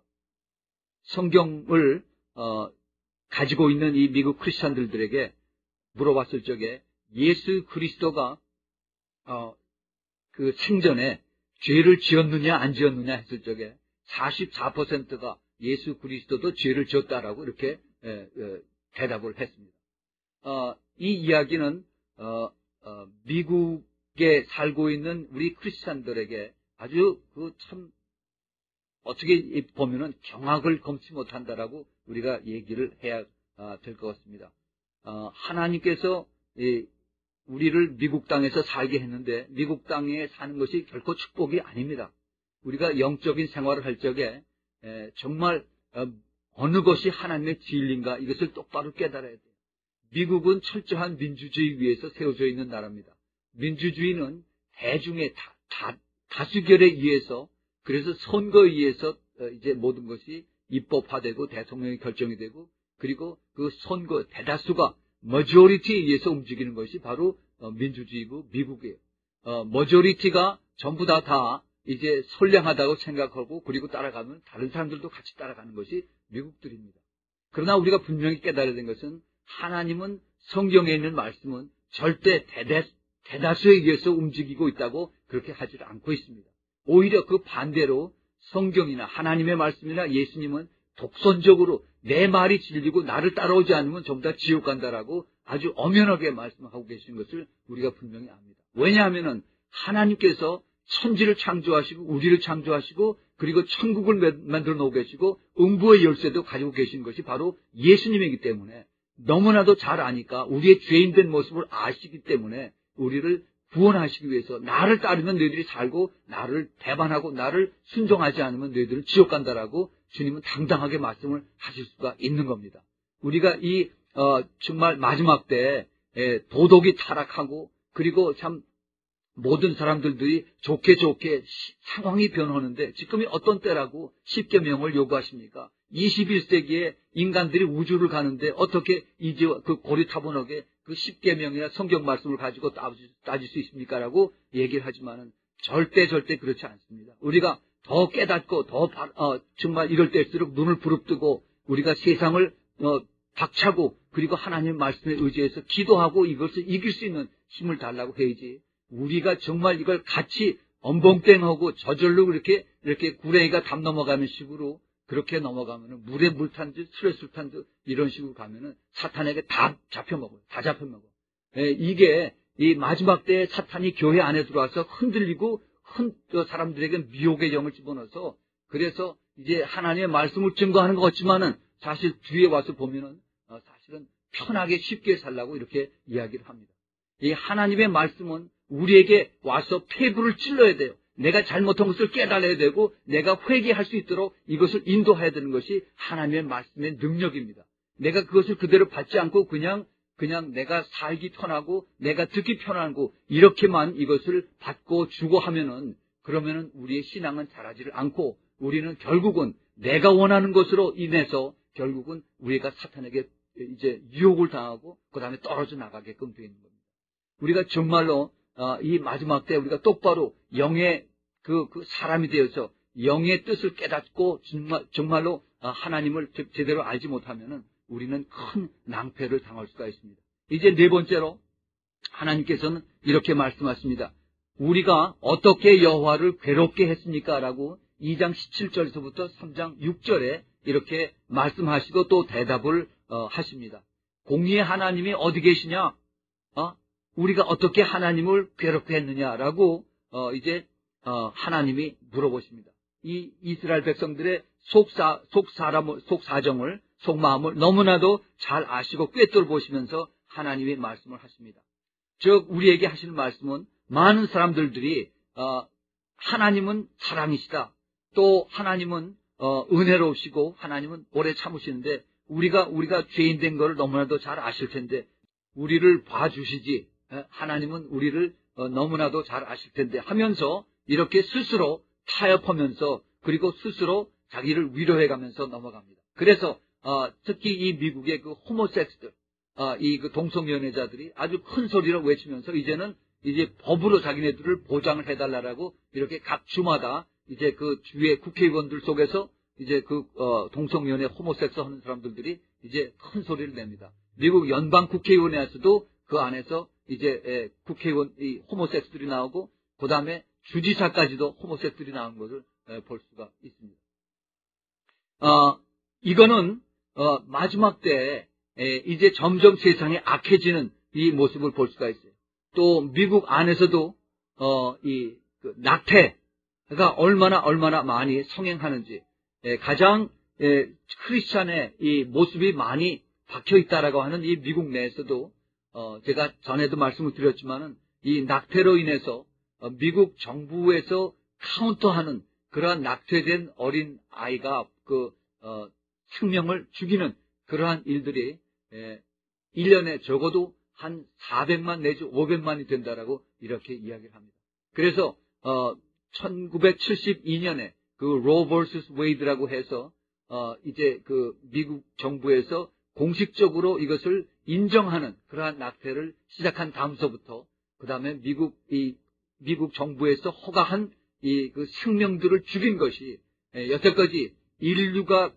[SPEAKER 1] 성경을 어, 가지고 있는 이 미국 크리스찬들에게 물어봤을 적에 예수 그리스도가 어, 그 생전에 죄를 지었느냐 안 지었느냐 했을 적에 사십사 퍼센트가 예수 그리스도도 죄를 지었다라고 이렇게 에, 에, 대답을 했습니다. 어, 이 이야기는 어, 어, 미국에 살고 있는 우리 크리스찬들에게 아주 그 참 어떻게 보면은 경악을 금치 못한다라고 우리가 얘기를 해야 될 것 같습니다. 어, 하나님께서 이, 우리를 미국 땅에서 살게 했는데 미국 땅에 사는 것이 결코 축복이 아닙니다. 우리가 영적인 생활을 할 적에 에, 정말 어, 어느 것이 하나님의 진리인가 이것을 똑바로 깨달아야 돼요. 미국은 철저한 민주주의 위에서 세워져 있는 나라입니다. 민주주의는 대중의 다, 다, 다수결에 의해서 그래서 선거에 의해서 이제 모든 것이 입법화되고 대통령이 결정이 되고 그리고 그 선거 대다수가 머저리티에 의해서 움직이는 것이 바로 민주주의고 미국이에요. 어, 머저리티가 전부 다 다 이제 선량하다고 생각하고 그리고 따라가면 다른 사람들도 같이 따라가는 것이 미국들입니다. 그러나 우리가 분명히 깨달아야 되는 것은 하나님은 성경에 있는 말씀은 절대 대대, 대다수에 의해서 움직이고 있다고 그렇게 하지 않고 있습니다. 오히려 그 반대로 성경이나 하나님의 말씀이나 예수님은 독선적으로 내 말이 진리고 나를 따라오지 않으면 전부 다 지옥 간다라고 아주 엄연하게 말씀하고 계시는 것을 우리가 분명히 압니다. 왜냐하면 하나님께서 천지를 창조하시고 우리를 창조하시고 그리고 천국을 만들어 놓고 계시고 음부의 열쇠도 가지고 계신 것이 바로 예수님이기 때문에 너무나도 잘 아니까 우리의 죄인된 모습을 아시기 때문에 우리를 구원하시기 위해서 나를 따르면 너희들이 살고 나를 배반하고 나를 순종하지 않으면 너희들은 지옥 간다라고 주님은 당당하게 말씀을 하실 수가 있는 겁니다. 우리가 이 어, 정말 마지막 때에 도덕이 타락하고 그리고 참 모든 사람들이 좋게 좋게 상황이 변하는데 지금이 어떤 때라고 십계명을 요구하십니까? 이십일 세기에 인간들이 우주를 가는데 어떻게 이제 그 고리타분하게 그 십계명이나 성경 말씀을 가지고 따질 수 있습니까? 라고 얘기를 하지만은 절대 절대 그렇지 않습니다. 우리가 더 깨닫고 더 어, 정말 이럴 때일수록 눈을 부릅뜨고 우리가 세상을 어, 박차고 그리고 하나님 말씀에 의지해서 기도하고 이것을 이길 수 있는 힘을 달라고 해야지. 우리가 정말 이걸 같이 엄봉땡하고 저절로 이렇게 이렇게 구레이가 담 넘어가는 식으로 그렇게 넘어가면은 물에 물 탄 듯 술에 술 탄 듯 이런 식으로 가면은 사탄에게 다 잡혀 먹어요. 다 잡혀 먹어. 예, 이게 이 마지막 때에 사탄이 교회 안에 들어와서 흔들리고 흔 사람들에게 미혹의 영을 집어넣어서 그래서 이제 하나님의 말씀을 증거하는 것 같지만은 사실 뒤에 와서 보면은 어, 사실은 편하게 쉽게 살라고 이렇게 이야기를 합니다. 이 하나님의 말씀은 우리에게 와서 폐부를 찔러야 돼요. 내가 잘못한 것을 깨달아야 되고 내가 회개할 수 있도록 이것을 인도해야 되는 것이 하나님의 말씀의 능력입니다. 내가 그것을 그대로 받지 않고 그냥 그냥 내가 살기 편하고 내가 듣기 편하고 이렇게만 이것을 받고 주고 하면은 그러면은 우리의 신앙은 자라지를 않고 우리는 결국은 내가 원하는 것으로 인해서 결국은 우리가 사탄에게 이제 유혹을 당하고 그 다음에 떨어져 나가게끔 되는 겁니다. 우리가 정말로 어, 이 마지막 때 우리가 똑바로 영의 그, 그 사람이 되어서 영의 뜻을 깨닫고 정말, 정말로 어, 하나님을 제대로 알지 못하면은 우리는 큰 낭패를 당할 수가 있습니다. 이제 네 번째로 하나님께서는 이렇게 말씀하십니다. 우리가 어떻게 여호와를 괴롭게 했습니까? 라고 이 장 십칠 절에서부터 삼 장 육 절에 이렇게 말씀하시고 또 대답을 어, 하십니다. 공의의 하나님이 어디 계시냐? 어? 우리가 어떻게 하나님을 괴롭게 했느냐라고 어, 이제 어, 하나님이 물어보십니다. 이 이스라엘 백성들의 속사, 속사람을, 속사정을, 속마음을 너무나도 잘 아시고 꿰뚫어 보시면서 하나님이 말씀을 하십니다. 즉 우리에게 하시는 말씀은 많은 사람들이 어, 하나님은 사랑이시다. 또 하나님은 어, 은혜로우시고 하나님은 오래 참으시는데 우리가 우리가 죄인 된 것을 너무나도 잘 아실 텐데 우리를 봐주시지. 하나님은 우리를 어, 너무나도 잘 아실 텐데 하면서 이렇게 스스로 타협하면서 그리고 스스로 자기를 위로해가면서 넘어갑니다. 그래서 어, 특히 이 미국의 그 호모섹스들, 어, 이 그 동성연애자들이 아주 큰 소리로 외치면서 이제는 이제 법으로 자기네들을 보장을 해달라라고 이렇게 각 주마다 이제 그 주의 국회의원들 속에서 이제 그 어, 동성연애 호모섹스 하는 사람들이 이제 큰 소리를 냅니다. 미국 연방 국회의원에서도 그 안에서 이제 에, 국회의원 이 호모섹스들이 나오고 그 다음에 주지사까지도 호모섹스들이 나오는 것을 에, 볼 수가 있습니다. 어, 이거는 어, 마지막 때에 에, 이제 점점 세상이 악해지는 이 모습을 볼 수가 있어요. 또 미국 안에서도 어, 이 그 낙태가 얼마나 얼마나 많이 성행하는지 에, 가장 에, 크리스찬의 이 모습이 많이 박혀 있다라고 하는 이 미국 내에서도 어, 제가 전에도 말씀을 드렸지만은 이 낙태로 인해서 어, 미국 정부에서 카운터하는 그러한 낙태된 어린 아이가 그 어, 생명을 죽이는 그러한 일들이 에, 일 년에 적어도 한 사백만 내지 오백만이 된다라고 이렇게 이야기를 합니다. 그래서 어, 천구백칠십이 년에 그 로 버서스 웨이드라고 해서 어, 이제 그 미국 정부에서 공식적으로 이것을 인정하는 그러한 낙태를 시작한 다음서부터 그 다음에 미국 이 미국 정부에서 허가한 이 그 생명들을 죽인 것이 여태까지 인류가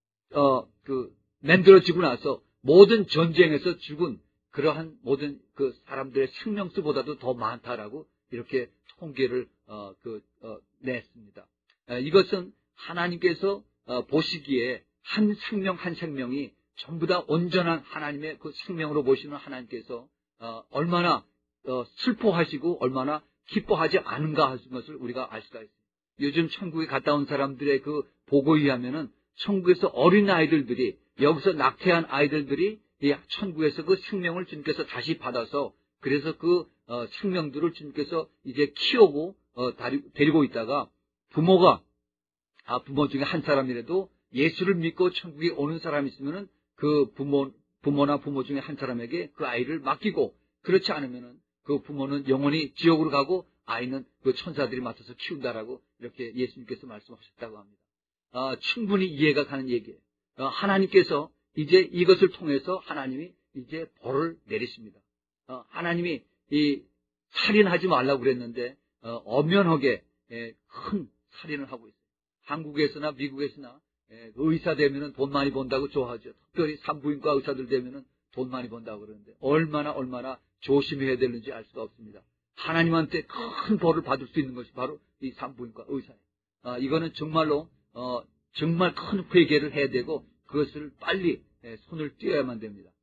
[SPEAKER 1] 어 그 만들어지고 나서 모든 전쟁에서 죽은 그러한 모든 그 사람들의 생명수보다도 더 많다라고 이렇게 통계를 어 그 어 냈습니다. 이것은 하나님께서 어 보시기에 한 생명 한 생명이 전부 다 온전한 하나님의 그 생명으로 보시는 하나님께서 어, 얼마나 어, 슬퍼하시고 얼마나 기뻐하지 않은가 하는 것을 우리가 알 수가 있습니다. 요즘 천국에 갔다 온 사람들의 그 보고에 의하면은 천국에서 어린 아이들들이 여기서 낙태한 아이들들이 이 천국에서 그 생명을 주님께서 다시 받아서 그래서 그 어, 생명들을 주님께서 이제 키우고 어, 다리, 데리고 있다가 부모가 아, 부모 중에 한 사람이라도 예수를 믿고 천국에 오는 사람이 있으면은 그 부모, 부모나 부모 중에 한 사람에게 그 아이를 맡기고 그렇지 않으면은 그 부모는 영원히 지옥으로 가고 아이는 그 천사들이 맡아서 키운다라고 이렇게 예수님께서 말씀하셨다고 합니다. 아, 충분히 이해가 가는 얘기예요. 아, 하나님께서 이제 이것을 통해서 하나님이 이제 벌을 내리십니다. 아, 하나님이 이 살인하지 말라고 그랬는데 어, 엄연하게 예, 큰 살인을 하고 있어요. 한국에서나 미국에서나 예, 의사 되면은 돈 많이 번다고 좋아하죠. 특별히 산부인과 의사들 되면은 돈 많이 번다고 그러는데 얼마나 얼마나 조심해야 되는지 알 수가 없습니다. 하나님한테 큰 벌을 받을 수 있는 것이 바로 이 산부인과 의사예요. 아, 이거는 정말로 어, 정말 큰 회개를 해야 되고 그것을 빨리 예, 손을 떼어야만 됩니다.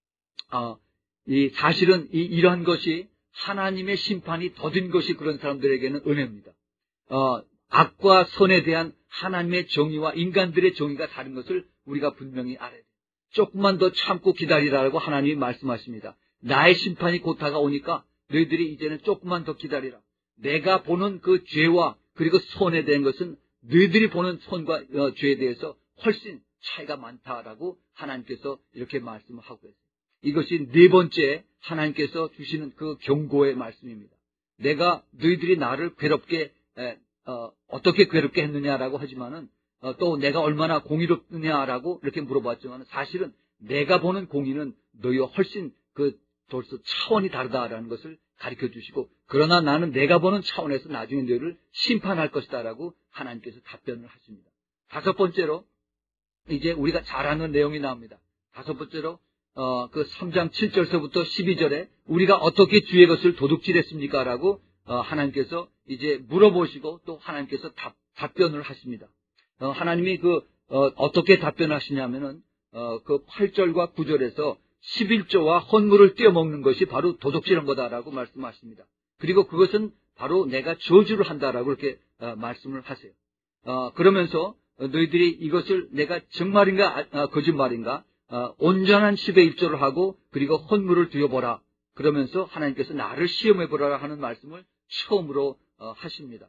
[SPEAKER 1] 아, 이 사실은 이 이러한 것이 하나님의 심판이 더딘 것이 그런 사람들에게는 은혜입니다. 어, 악과 선에 대한 하나님의 정의와 인간들의 정의가 다른 것을 우리가 분명히 알아야 돼요. 조금만 더 참고 기다리라고 하나님이 말씀하십니다. 나의 심판이 곧 다가오니까 너희들이 이제는 조금만 더 기다리라. 내가 보는 그 죄와 그리고 선에 대한 것은 너희들이 보는 선과 어, 죄에 대해서 훨씬 차이가 많다라고 하나님께서 이렇게 말씀을 하고 있어요. 이것이 네 번째 하나님께서 주시는 그 경고의 말씀입니다. 내가 너희들이 나를 괴롭게 에, 어, 어떻게 괴롭게 했느냐라고 하지만은 어, 또 내가 얼마나 공의롭느냐라고 이렇게 물어봤지만 사실은 내가 보는 공의는 너희와 훨씬 그 벌써 차원이 다르다라는 것을 가르쳐 주시고 그러나 나는 내가 보는 차원에서 나중에 너희를 심판할 것이다라고 하나님께서 답변을 하십니다. 다섯 번째로 이제 우리가 잘 아는 내용이 나옵니다. 다섯 번째로 어, 그 삼 장 칠 절서부터 십이 절에 우리가 어떻게 주의 것을 도둑질했습니까? 라고 어, 하나님께서 이제 물어보시고 또 하나님께서 답, 답변을 하십니다. 어, 하나님이 그 어, 어떻게 답변하시냐면은 어, 그 팔 절과 구 절에서 십일조와 헌물을 떼어먹는 것이 바로 도둑질한 거다라고 말씀하십니다. 그리고 그것은 바로 내가 저주를 한다라고 이렇게 어, 말씀을 하세요. 어, 그러면서 너희들이 이것을 내가 정말인가 아, 거짓말인가 어, 온전한 십의 일조를 하고 그리고 헌물을 드려보라. 그러면서 하나님께서 나를 시험해보라 하는 말씀을 처음으로 어, 하십니다.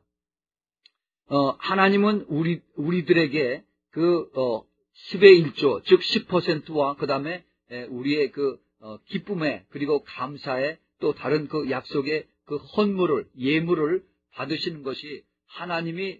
[SPEAKER 1] 어, 하나님은 우리, 우리들에게 그, 어, 십의 일조, 즉 십 퍼센트와 그 다음에 우리의 그, 어, 기쁨에 그리고 감사에 또 다른 그 약속의 그 헌물을, 예물을 받으시는 것이 하나님이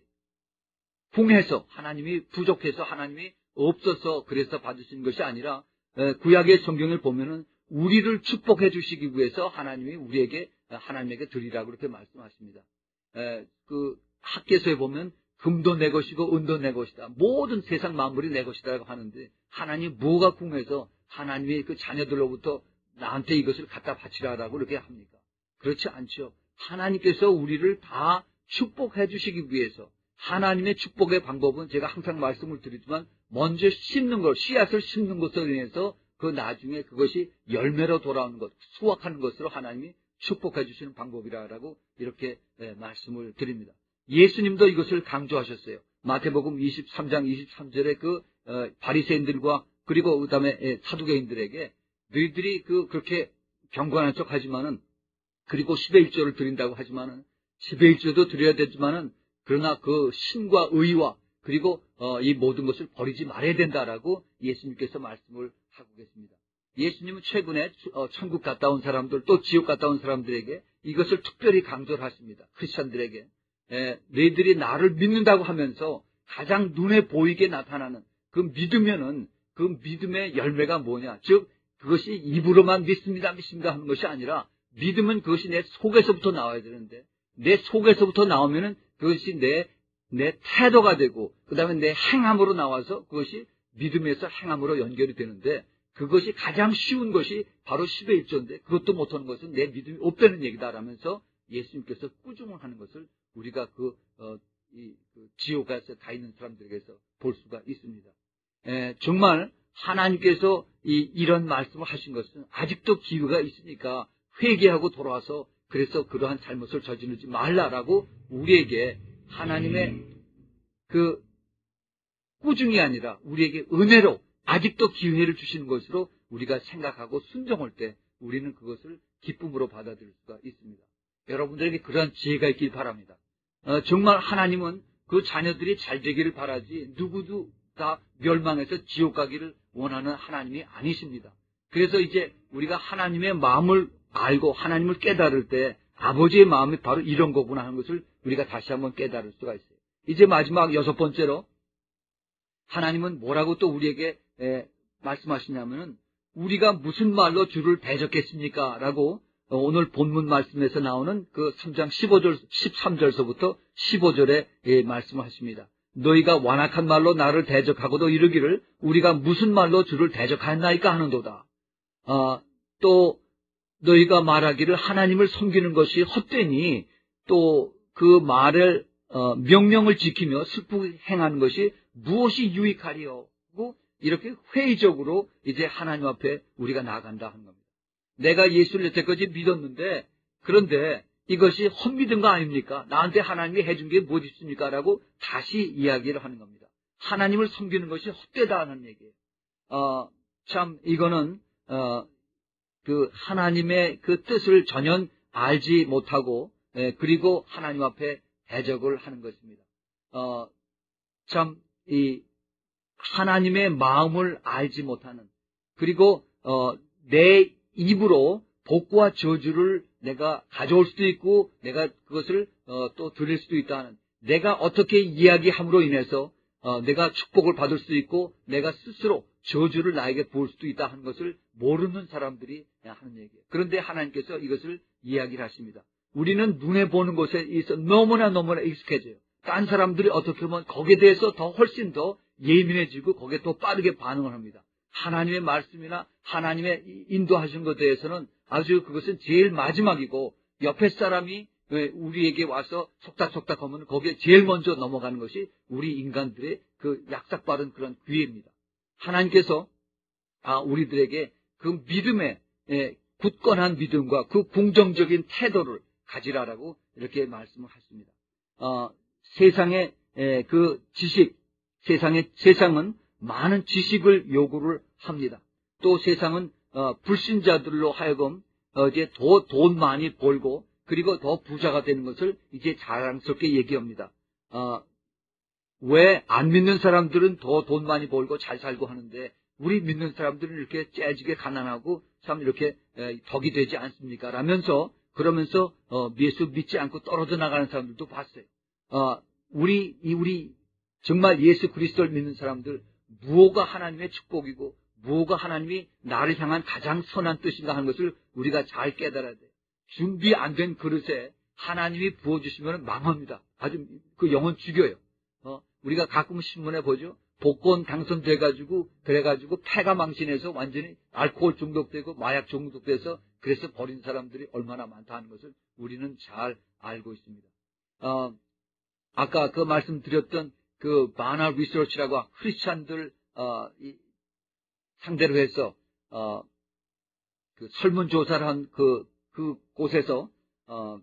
[SPEAKER 1] 궁해서, 하나님이 부족해서, 하나님이 없어서 그래서 받으신 것이 아니라, 에, 구약의 성경을 보면은 우리를 축복해 주시기 위해서 하나님이 우리에게, 하나님에게 드리라고 그렇게 말씀하십니다. 에, 그, 학계서에 보면 금도 내 것이고 은도 내 것이다. 모든 세상 만물이 내 것이다라고 하는데 하나님 뭐가 궁해서 하나님의 그 자녀들로부터 나한테 이것을 갖다 바치라라고 그렇게 합니까? 그렇지 않죠. 하나님께서 우리를 다 축복해 주시기 위해서 하나님의 축복의 방법은 제가 항상 말씀을 드리지만 먼저 심는 것, 씨앗을 심는 것으로 인해서 그 나중에 그것이 열매로 돌아오는 것, 수확하는 것으로 하나님이 축복해 주시는 방법이라고 이렇게 말씀을 드립니다. 예수님도 이것을 강조하셨어요. 마태복음 이십삼 장 이십삼 절에 그 바리새인들과 그리고 그다음에 사두개인들에게 너희들이 그 그렇게 경건한 척 하지만은 그리고 십의 일조를 드린다고 하지만은 십의 일조도 드려야 되지만은 그러나 그 신과 의와 그리고 어, 이 모든 것을 버리지 말아야 된다라고 예수님께서 말씀을 하고 계십니다. 예수님은 최근에 어, 천국 갔다 온 사람들 또 지옥 갔다 온 사람들에게 이것을 특별히 강조를 하십니다. 크리스천들에게. 에, 너희들이 나를 믿는다고 하면서 가장 눈에 보이게 나타나는 그 믿으면은 그 믿음의 열매가 뭐냐? 즉 그것이 입으로만 믿습니다, 믿습니다 하는 것이 아니라 믿음은 그것이 내 속에서부터 나와야 되는데 내 속에서부터 나오면은 그것이 내, 내 태도가 되고 그 다음에 내 행함으로 나와서 그것이 믿음에서 행함으로 연결이 되는데 그것이 가장 쉬운 것이 바로 십의 일조인데 그것도 못하는 것은 내 믿음이 없다는 얘기다라면서 예수님께서 꾸중을 하는 것을 우리가 그, 어, 이, 그 지옥에서 가 있는 사람들에게서 볼 수가 있습니다. 에, 정말 하나님께서 이, 이런 말씀을 하신 것은 아직도 기회가 있으니까 회개하고 돌아와서 그래서 그러한 잘못을 저지르지 말라라고 우리에게 하나님의 그 꾸중이 아니라 우리에게 은혜로 아직도 기회를 주시는 것으로 우리가 생각하고 순종할 때 우리는 그것을 기쁨으로 받아들일 수가 있습니다. 여러분들에게 그러한 지혜가 있길 바랍니다. 어, 정말 하나님은 그 자녀들이 잘 되기를 바라지 누구도 다 멸망해서 지옥 가기를 원하는 하나님이 아니십니다. 그래서 이제 우리가 하나님의 마음을 알고 하나님을 깨달을 때 아버지의 마음이 바로 이런 거구나 하는 것을 우리가 다시 한번 깨달을 수가 있어요. 이제 마지막 여섯 번째로 하나님은 뭐라고 또 우리에게 에, 말씀하시냐면은 우리가 무슨 말로 주를 대적했습니까? 라고 오늘 본문 말씀에서 나오는 그 삼 장 십오 절, 십삼 절서부터 십오 절에 예, 말씀을 하십니다. 너희가 완악한 말로 나를 대적하고도 이르기를 우리가 무슨 말로 주를 대적하였나이까 하는도다. 어, 또 너희가 말하기를 하나님을 섬기는 것이 헛되니 또 그 말을 어, 명령을 지키며 슬프게 행하는 것이 무엇이 유익하리요? 이렇게 회의적으로 이제 하나님 앞에 우리가 나아간다 하는 겁니다. 내가 예수를 여태까지 믿었는데 그런데 이것이 헛믿은 거 아닙니까? 나한테 하나님이 해준 게 무엇이 있습니까? 라고 다시 이야기를 하는 겁니다. 하나님을 섬기는 것이 헛되다 하는 얘기예요. 어, 참 이거는 어, 그 하나님의 그 뜻을 전혀 알지 못하고 예, 그리고 하나님 앞에 대적을 하는 것입니다. 어, 참 이 하나님의 마음을 알지 못하는 그리고 어, 내 입으로 복과 저주를 내가 가져올 수도 있고 내가 그것을 어, 또 드릴 수도 있다는 내가 어떻게 이야기함으로 인해서 어, 내가 축복을 받을 수도 있고 내가 스스로 저주를 나에게 부을 수도 있다 하는 것을 모르는 사람들이 하는 얘기예요. 그런데 하나님께서 이것을 이야기를 하십니다. 우리는 눈에 보는 것에 있어 너무나 너무나 익숙해져요. 딴 사람들이 어떻게 보면 거기에 대해서 더 훨씬 더 예민해지고 거기에 더 빠르게 반응을 합니다. 하나님의 말씀이나 하나님의 인도하신 것에 대해서는 아주 그것은 제일 마지막이고 옆에 사람이 우리에게 와서 속닥속닥 하면 거기에 제일 먼저 넘어가는 것이 우리 인간들의 그 약삭빠른 그런 기회입니다. 하나님께서 아, 우리들에게 그 믿음의 굳건한 믿음과 그 긍정적인 태도를 가지라라고 이렇게 말씀을 하십니다. 어, 세상의 에, 그 지식, 세상의 세상은 많은 지식을 요구를 합니다. 또 세상은 어, 불신자들로 하여금 어, 이제 더 돈 많이 벌고 그리고 더 부자가 되는 것을 이제 자랑스럽게 얘기합니다. 어, 왜 안 믿는 사람들은 더 돈 많이 벌고 잘 살고 하는데 우리 믿는 사람들은 이렇게 째지게 가난하고 참 이렇게 에, 덕이 되지 않습니까? 라면서 그러면서 어, 예수 믿지 않고 떨어져 나가는 사람들도 봤어요. 어, 우리 이 우리 정말 예수 그리스도를 믿는 사람들 무엇가 하나님의 축복이고 무엇가 하나님이 나를 향한 가장 선한 뜻인가 하는 것을 우리가 잘 깨달아야 돼요. 준비 안 된 그릇에 하나님이 부어주시면 망합니다. 아주 그 영혼 죽여요. 어, 우리가 가끔 신문에 보죠. 복권 당선돼가지고 그래가지고 폐가 망신해서 완전히 알코올 중독되고 마약 중독돼서 그래서 버린 사람들이 얼마나 많다 하는 것을 우리는 잘 알고 있습니다. 어, 아까 그 말씀드렸던 그 바나 리서치라고 크리스찬들 어, 이, 상대로 해서 어, 그 설문조사를 한 그 그 곳에서 어,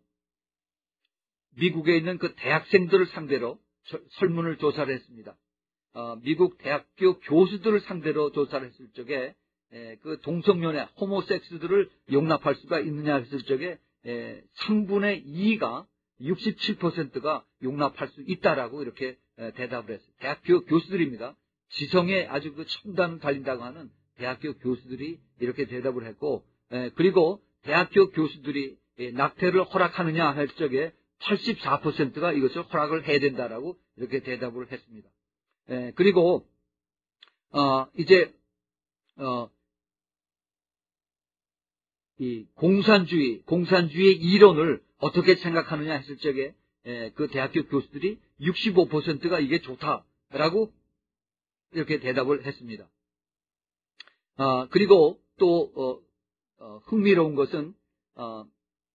[SPEAKER 1] 미국에 있는 그 대학생들을 상대로 저, 설문을 조사를 했습니다. 어, 미국 대학교 교수들을 상대로 조사를 했을 적에 에, 그 동성연애, 호모섹스들을 용납할 수가 있느냐 했을 적에 에, 삼분의 이가 육십칠 퍼센트가 용납할 수 있다라고 이렇게 에, 대답을 했어요. 대학교 교수들입니다. 지성에 아주 그 첨단을 달린다고 하는 대학교 교수들이 이렇게 대답을 했고, 에, 그리고 대학교 교수들이 에, 낙태를 허락하느냐 할 적에 팔십사 퍼센트가 이것을 허락을 해야 된다라고 이렇게 대답을 했습니다. 에, 그리고 어, 이제 어, 이 공산주의, 공산주의 이론을 어떻게 생각하느냐 했을 적에 에, 그 대학교 교수들이 육십오 퍼센트가 이게 좋다라고 이렇게 대답을 했습니다. 아, 그리고 또 어, 어, 흥미로운 것은 어,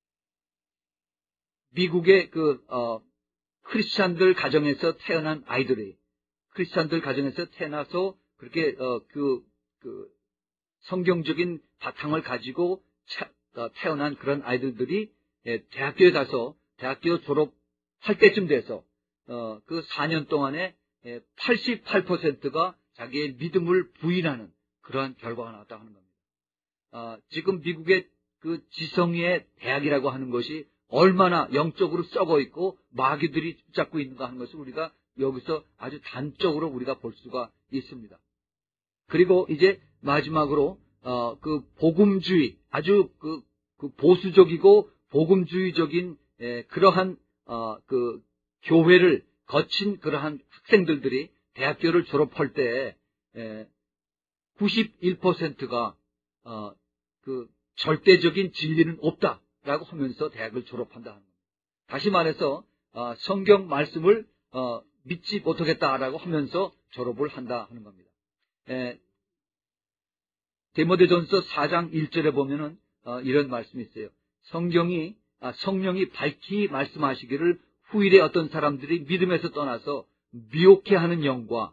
[SPEAKER 1] 미국의 그 어, 크리스찬들 가정에서 태어난 아이들이 크리스찬들 가정에서 태어나서 그렇게 어, 그, 그 성경적인 바탕을 가지고 차, 어, 태어난 그런 아이들들이 예, 대학교에 가서 대학교 졸업할 때쯤 돼서 어, 그 사 년 동안에 예, 팔십팔 퍼센트가 자기의 믿음을 부인하는 그러한 결과가 나왔다 하는 겁니다. 어, 지금 미국의 그 지성의 대학이라고 하는 것이 얼마나 영적으로 썩어 있고 마귀들이 붙잡고 있는가 하는 것을 우리가 여기서 아주 단적으로 우리가 볼 수가 있습니다. 그리고 이제 마지막으로 어, 그 복음주의, 아주 그, 그 보수적이고 복음주의적인 에, 그러한 어, 그 교회를 거친 그러한 학생들들이 대학교를 졸업할 때 에, 구십일 퍼센트가 어, 그 절대적인 진리는 없다라고 하면서 대학을 졸업한다 하는 겁니다. 다시 말해서 어, 성경 말씀을 어, 믿지 못하겠다라고 하면서 졸업을 한다 하는 겁니다. 에, 디모데전서 사 장 일 절에 보면은 어, 이런 말씀이 있어요. 성경이 아, 성령이 밝히 말씀하시기를 후일에 어떤 사람들이 믿음에서 떠나서 미혹해하는 영과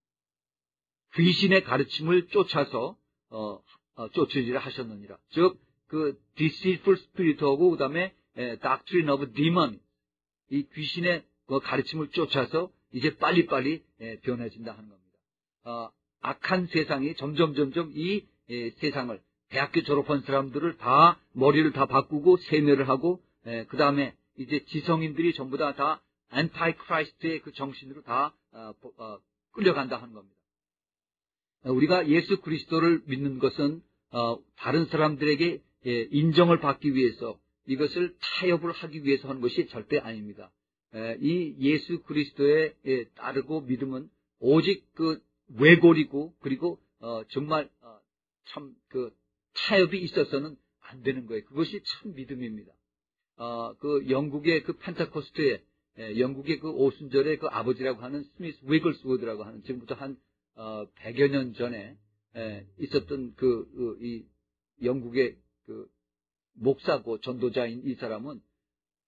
[SPEAKER 1] 귀신의 가르침을 쫓아서 어, 어, 쫓으리라 하셨느니라. 즉 그 deceitful spirit하고 그다음에 에, doctrine of demon, 이 귀신의 그 가르침을 쫓아서 이제 빨리빨리 에, 변해진다 하는 겁니다. 어, 악한 세상이 점점 점점 이 에, 세상을 대학교 졸업한 사람들을 다 머리를 다 바꾸고 세뇌를 하고 그 다음에 이제 지성인들이 전부 다 다 안타이크라이스트의 그 정신으로 다 어, 어, 끌려간다 하는 겁니다. 우리가 예수 그리스도를 믿는 것은 어, 다른 사람들에게 예, 인정을 받기 위해서 이것을 타협을 하기 위해서 하는 것이 절대 아닙니다. 에, 이 예수 그리스도에 예, 따르고 믿음은 오직 그 외골이고 그리고 어, 정말 어, 참 그 타협이 있어서는 안 되는 거예요. 그것이 참 믿음입니다. 어, 그 영국의 그 펜타코스트의 예, 영국의 그 오순절의 그 아버지라고 하는 스미스 위글스워드라고 하는 지금부터 한 어, 백여 년 전에 에, 있었던 그, 그, 이 영국의 그 목사고 전도자인 이 사람은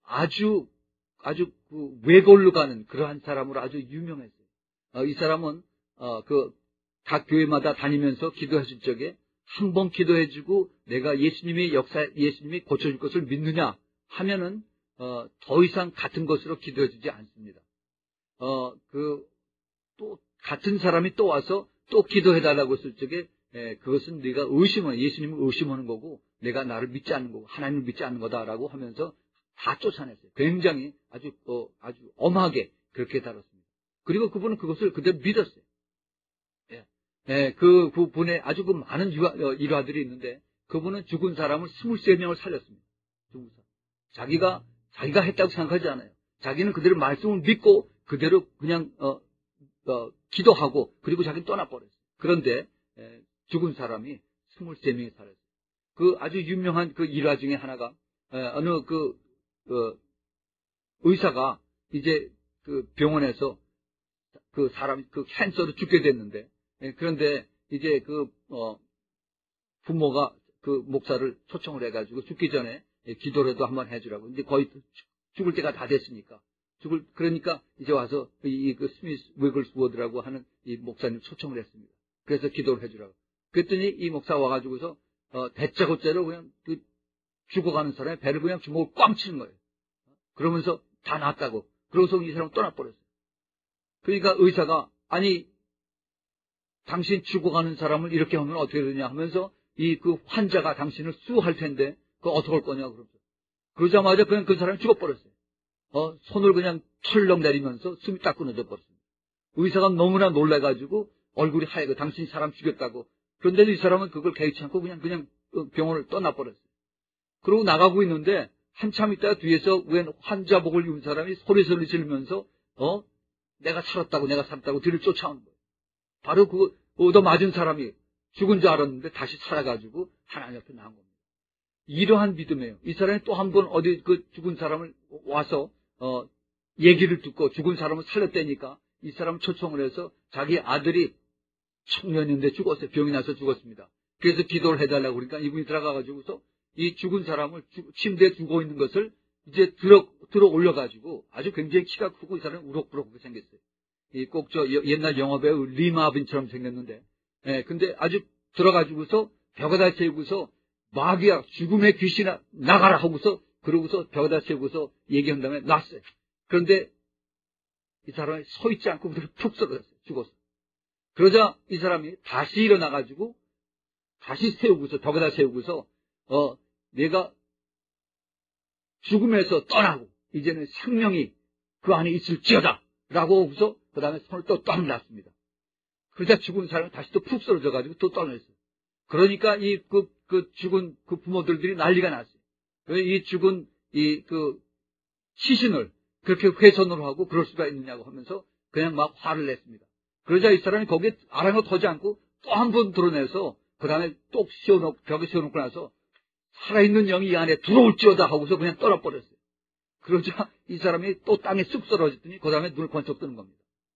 [SPEAKER 1] 아주 아주 그 외골로 가는 그러한 사람으로 아주 유명했어요. 어, 이 사람은 어, 그 각 교회마다 다니면서 기도하실 적에 한 번 기도해주고 내가 예수님이 역사 예수님이 고쳐줄 것을 믿느냐 하면은 어, 더 이상 같은 것으로 기도해주지 않습니다. 어, 그 또 같은 사람이 또 와서 또 기도해달라고 했을 적에 에, 그것은 네가 의심하는 예수님을 의심하는 거고 내가 나를 믿지 않는 거고 하나님을 믿지 않는 거다라고 하면서 다 쫓아냈어요. 굉장히 아주 어, 아주 엄하게 그렇게 다뤘습니다. 그리고 그분은 그것을 그대로 믿었어요. 예, 예, 그 그분의 아주 그 많은 일화, 어, 일화들이 있는데 그분은 죽은 사람을 스물세 명을 살렸습니다. 죽은 사람. 자기가 자기가 했다고 생각하지 않아요. 자기는 그대로 말씀을 믿고 그대로 그냥 어, 어, 기도하고 그리고 자기는 떠나버렸어요. 그런데 에, 죽은 사람이 스물세 명이 살았어요. 그 아주 유명한 그 일화 중에 하나가 에, 어느 그 어, 의사가 이제 그 병원에서 그 사람이 그 캔서로 죽게 됐는데 에, 그런데 이제 그 어, 부모가 그 목사를 초청을 해가지고 죽기 전에 에, 기도라도 한번 해주라고. 이제 거의 죽을 때가 다 됐으니까. 죽을, 그러니까 이제 와서 이, 그 스미스 위글스워드라고 하는 이 목사님 초청을 했습니다. 그래서 기도를 해주라고. 그랬더니 이 목사 와가지고서, 어, 대짜고짜로 그냥 그 죽어가는 사람의 배를 그냥 주먹을 꽝 치는 거예요. 그러면서 다 낫다고. 그러고서 이 사람은 떠나버렸어요. 그러니까 의사가, 아니, 당신 죽어가는 사람을 이렇게 하면 어떻게 되냐 하면서 이 그 환자가 당신을 수할 텐데, 그거 어떻게 할 거냐 그러면서. 그러자마자 그냥 그 사람이 죽어버렸어요. 어, 손을 그냥 철렁 내리면서 숨이 딱 끊어져 버렸습니다. 의사가 너무나 놀래가지고 얼굴이 하얘고 당신이 사람 죽였다고. 그런데도 이 사람은 그걸 개의치 않고 그냥 그냥 병원을 떠나버렸어요. 그러고 나가고 있는데 한참 있다가 뒤에서 웬 환자복을 입은 사람이 소리소리 지르면서 어 내가 살았다고 내가 살았다고 뒤를 쫓아오는 거예요. 바로 그 얻어맞은 사람이 죽은 줄 알았는데 다시 살아가지고 하나님 앞에 나온 겁니다. 이러한 믿음이에요. 이 사람이 또 한 번 어디 그 죽은 사람을 와서 어, 얘기를 듣고 죽은 사람을 살렸다니까 이 사람을 초청을 해서 자기 아들이 청년인데 죽었어요. 병이 나서 죽었습니다. 그래서 기도를 해달라고 그러니까 이분이 들어가가지고서 이 죽은 사람을 주, 침대에 두고 있는 것을 이제 들어, 들어 올려가지고 아주 굉장히 키가 크고 이 사람이 우럭부럭하게 생겼어요. 이 꼭 저 옛날 영화배우 리마빈처럼 생겼는데, 예, 근데 아주 들어가지고서 벽에다 세우고서 마귀야, 죽음의 귀신아, 나가라 하고서 그러고서 벽에다 세우고서 얘기한 다음에 놨어요. 그런데 이 사람이 서 있지 않고 그대로 푹 쓰러졌어요. 죽었어요. 그러자 이 사람이 다시 일어나가지고 다시 세우고서 벽에다 세우고서 어 내가 죽음에서 떠나고 이제는 생명이 그 안에 있을지어다 라고 하고서 그 다음에 손을 또 딱 놨습니다. 그러자 죽은 사람이 다시 또 푹 쓰러져가지고 또 떠났어요. 그러니까 이 그 그 죽은 그 부모들이 난리가 났어요. 이 죽은 이 그 시신을 그렇게 훼손으로 하고 그럴 수가 있느냐고 하면서 그냥 막 화를 냈습니다. 그러자 이 사람이 거기에 아랑곳하지 않고 또 한 번 드러내서 그 다음에 또 씌워놓고 벽에 씌워놓고 나서 살아있는 영이 이 안에 들어올지어다 하고서 그냥 떨어버렸어요. 그러자 이 사람이 또 땅에 쑥 쓰러졌더니 그 다음에 눈을 번쩍 뜨는 겁니다.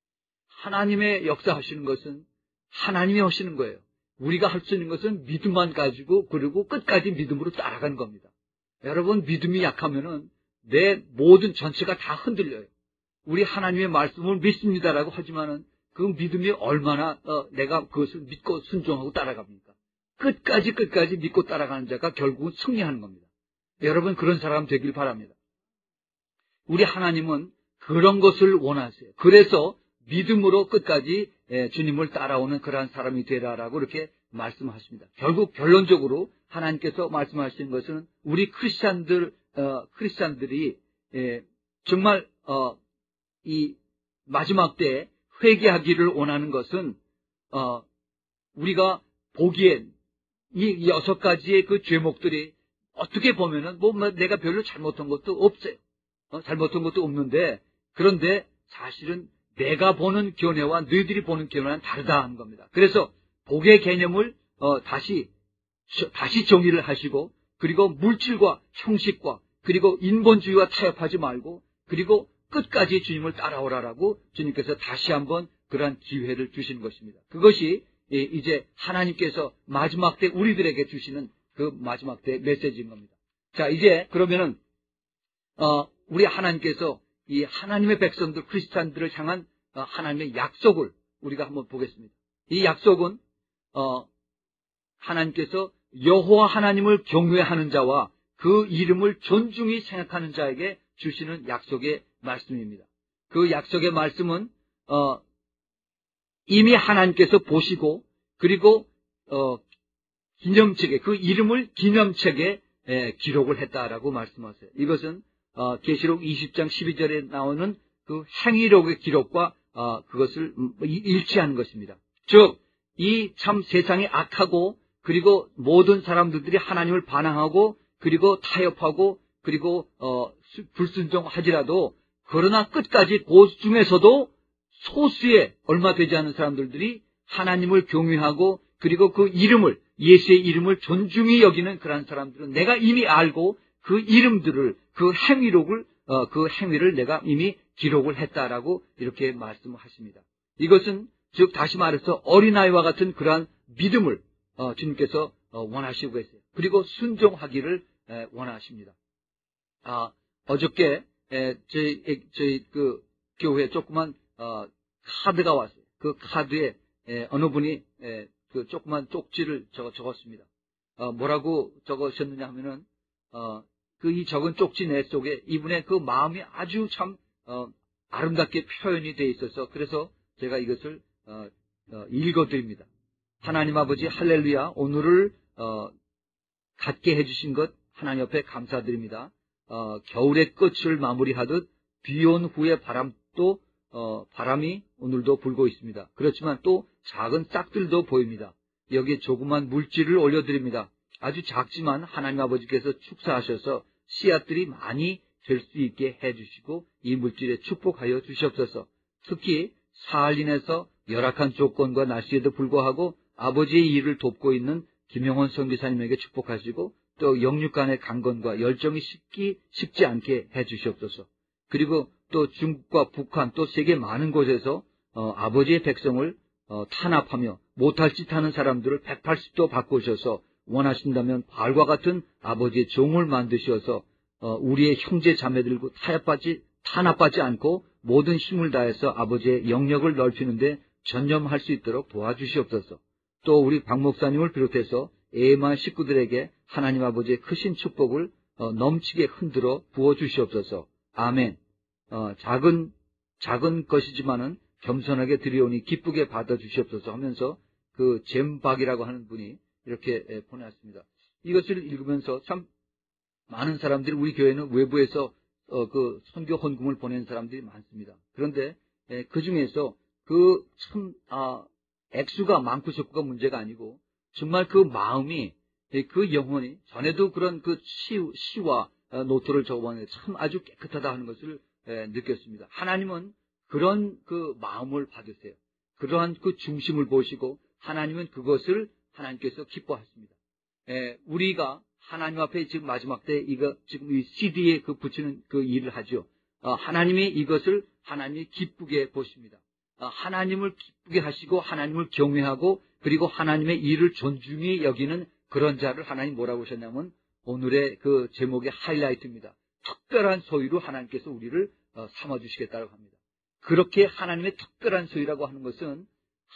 [SPEAKER 1] 하나님의 역사하시는 것은 하나님이 하시는 거예요. 우리가 할 수 있는 것은 믿음만 가지고 그리고 끝까지 믿음으로 따라가는 겁니다. 여러분 믿음이 약하면은 내 모든 전체가 다 흔들려요. 우리 하나님의 말씀을 믿습니다라고 하지만은 그 믿음이 얼마나 어, 내가 그것을 믿고 순종하고 따라갑니까? 끝까지 끝까지 믿고 따라가는 자가 결국은 승리하는 겁니다. 여러분 그런 사람 되길 바랍니다. 우리 하나님은 그런 것을 원하세요. 그래서 믿음으로 끝까지 주님을 따라오는 그러한 사람이 되라라고 이렇게 말씀하십니다. 결국 결론적으로 하나님께서 말씀하시는 것은 우리 크리스찬들 어, 크리스찬들이 에, 정말 어, 이 마지막 때에 회개하기를 원하는 것은 어, 우리가 보기에 이 여섯 가지의 그 죄목들이 어떻게 보면은 뭐 내가 별로 잘못한 것도 없어요. 어, 잘못한 것도 없는데 그런데 사실은 내가 보는 견해와 너희들이 보는 견해는 다르다 하는 겁니다. 그래서 복의 개념을 어, 다시 다시 정의를 하시고 그리고 물질과 형식과 그리고 인본주의와 타협하지 말고 그리고 끝까지 주님을 따라오라라고 주님께서 다시 한번 그러한 기회를 주시는 것입니다. 그것이 이제 하나님께서 마지막 때 우리들에게 주시는 그 마지막 때 메시지인 겁니다. 자, 이제 그러면은 어, 우리 하나님께서 이 하나님의 백성들, 크리스찬들을 향한 하나님의 약속을 우리가 한번 보겠습니다. 이 약속은 어, 하나님께서 여호와 하나님을 경외하는 자와 그 이름을 존중히 생각하는 자에게 주시는 약속의 말씀입니다. 그 약속의 말씀은 어, 이미 하나님께서 보시고 그리고 어, 기념책에 그 이름을 기념책에 에, 기록을 했다라고 말씀하세요. 이것은 어, 계시록 이십 장 십이 절에 나오는 그 행위록의 기록과 어, 그것을 일치하는 것입니다. 즉, 이 참 세상이 악하고 그리고 모든 사람들이 하나님을 반항하고 그리고 타협하고 그리고 어, 불순종하지라도 그러나 끝까지 그 중에서도 소수의 얼마 되지 않은 사람들이 하나님을 경외하고 그리고 그 이름을 예수의 이름을 존중히 여기는 그런 사람들은 내가 이미 알고 그 이름들을 그 행위록을 어, 그 행위를 내가 이미 기록을 했다라고 이렇게 말씀하십니다. 이것은 즉 다시 말해서 어린아이와 같은 그러한 믿음을 어, 주님께서 어, 원하시고 계세요. 그리고 순종하기를 에, 원하십니다. 아, 어저께 에, 저희, 저희 그 교회에 조그만 어, 카드가 왔어요. 그 카드에 에, 어느 분이 에, 그 조그만 쪽지를 적어, 적었습니다. 어, 뭐라고 적으셨느냐 하면은 어, 그 이 적은 쪽지 내 속에 이분의 그 마음이 아주 참 어, 아름답게 표현이 되어 있어서 그래서 제가 이것을 어, 어, 읽어드립니다. 하나님 아버지 할렐루야, 오늘을 어, 갖게 해주신 것 하나님 옆에 감사드립니다. 어, 겨울의 끝을 마무리하듯 비 온 후의 바람도 어, 바람이 오늘도 불고 있습니다. 그렇지만 또 작은 싹들도 보입니다. 여기에 조그만 물질을 올려드립니다. 아주 작지만 하나님 아버지께서 축사하셔서 씨앗들이 많이 될 수 있게 해주시고 이 물질에 축복하여 주시옵소서. 특히 사할 인해서 열악한 조건과 날씨에도 불구하고 아버지의 일을 돕고 있는 김영원 선교사님에게 축복하시고 또 영육간의 강건과 열정이 식기, 식지 않게 해주시옵소서. 그리고 또 중국과 북한 또 세계 많은 곳에서 어, 아버지의 백성을 어, 탄압하며 못할 짓 하는 사람들을 백팔십 도 바꾸셔서 원하신다면 바알과 같은 아버지의 종을 만드셔서 어, 우리의 형제 자매들과 타협받지, 탄압받지 않고 모든 힘을 다해서 아버지의 영역을 넓히는데 전념할 수 있도록 도와주시옵소서. 또 우리 박 목사님을 비롯해서 에이만 식구들에게 하나님 아버지의 크신 축복을 어, 넘치게 흔들어 부어주시옵소서. 아멘. 어, 작은 작은 것이지만은 겸손하게 드리오니 기쁘게 받아주시옵소서 하면서 그 잼박이라고 하는 분이 이렇게 에, 보내왔습니다. 이것을 읽으면서 참 많은 사람들이 우리 교회는 외부에서 어, 그 선교 헌금을 보내는 사람들이 많습니다. 그런데 에, 그 중에서 그 참 아, 액수가 많고 적고가 문제가 아니고 정말 그 마음이 에, 그 영혼이 전에도 그런 그 시, 시와 어, 노트를 적어봤는데 참 아주 깨끗하다 하는 것을 에, 느꼈습니다. 하나님은 그런 그 마음을 받으세요. 그러한 그 중심을 보시고 하나님은 그것을 하나님께서 기뻐하십니다. 에, 우리가 하나님 앞에 지금 마지막 때 이거 지금 이 씨디에 그 붙이는 그 일을 하죠. 어, 하나님이 이것을 하나님이 기쁘게 보십니다. 어, 하나님을 기쁘게 하시고 하나님을 경외하고 그리고 하나님의 일을 존중히 여기는 그런 자를 하나님 뭐라고 하셨냐면 오늘의 그 제목의 하이라이트입니다. 특별한 소유로 하나님께서 우리를 어, 삼아주시겠다고 합니다. 그렇게 하나님의 특별한 소유라고 하는 것은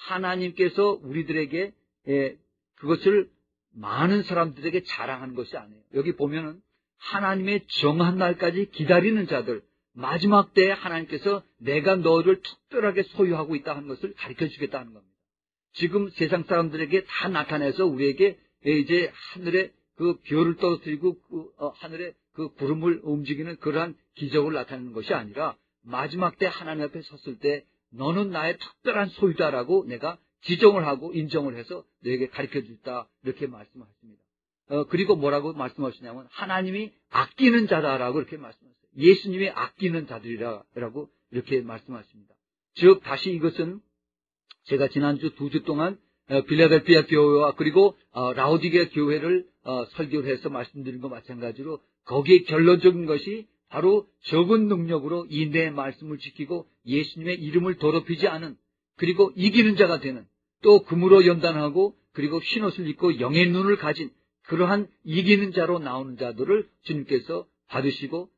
[SPEAKER 1] 하나님께서 우리들에게 에, 그것을 많은 사람들에게 자랑하는 것이 아니에요. 여기 보면은 하나님의 정한 날까지 기다리는 자들, 마지막 때에 하나님께서 내가 너를 특별하게 소유하고 있다 하는 것을 가르쳐 주겠다 하는 겁니다. 지금 세상 사람들에게 다 나타내서 우리에게 이제 하늘에 그 별을 떨어뜨리고 그 어, 하늘에 그 구름을 움직이는 그러한 기적을 나타내는 것이 아니라 마지막 때 하나님 앞에 섰을 때 너는 나의 특별한 소유다라고 내가 지정을 하고 인정을 해서 너에게 가르쳐 주겠다 이렇게 말씀하십니다. 어, 그리고 뭐라고 말씀하시냐면 하나님이 아끼는 자다라고 이렇게 말씀하세요. 예수님이 아끼는 자들이라고 이렇게 말씀하십니다. 즉 다시 이것은 제가 지난주 두 주 동안 어, 빌라델피아 교회와 그리고 어, 라오디게아 교회를 어, 설교를 해서 말씀드린 것 마찬가지로 거기에 결론적인 것이 바로 적은 능력으로 이 내 말씀을 지키고 예수님의 이름을 더럽히지 않은 그리고 이기는 자가 되는 또 금으로 연단하고 그리고 흰옷을 입고 영의 눈을 가진 그러한 이기는 자로 나오는 자들을 주님께서 받으시고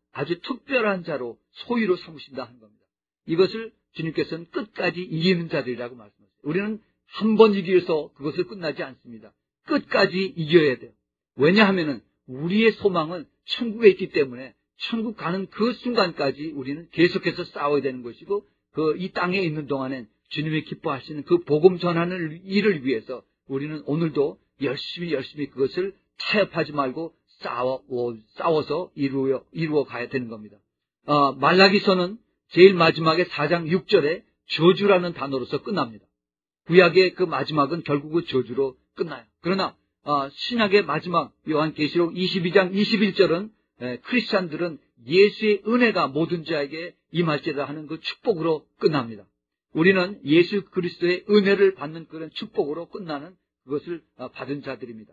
[SPEAKER 1] 아주 특별한 자로 소유로 삼으신다 하는 겁니다. 이것을 주님께서는 끝까지 이기는 자들이라고 말씀하세요. 우리는 한 번 이기어서 그것을 끝나지 않습니다. 끝까지 이겨야 돼요. 왜냐하면 우리의 소망은 천국에 있기 때문에 천국 가는 그 순간까지 우리는 계속해서 싸워야 되는 것이고, 그 이 땅에 있는 동안엔 주님이 기뻐하시는 그 복음 전하는 일을 위해서 우리는 오늘도 열심히 열심히 그것을 타협하지 말고 싸워, 싸워서 이루어, 이루어 가야 되는 겁니다. 어, 말라기서는 제일 마지막에 사 장 육 절에 저주라는 단어로서 끝납니다. 구약의 그 마지막은 결국은 저주로 끝나요. 그러나 어, 신약의 마지막 요한계시록 이십이 장 이십일 절은 에, 크리스찬들은 예수의 은혜가 모든 자에게 임할지라 하는 그 축복으로 끝납니다. 우리는 예수 그리스도의 은혜를 받는 그런 축복으로 끝나는 그것을 어, 받은 자들입니다.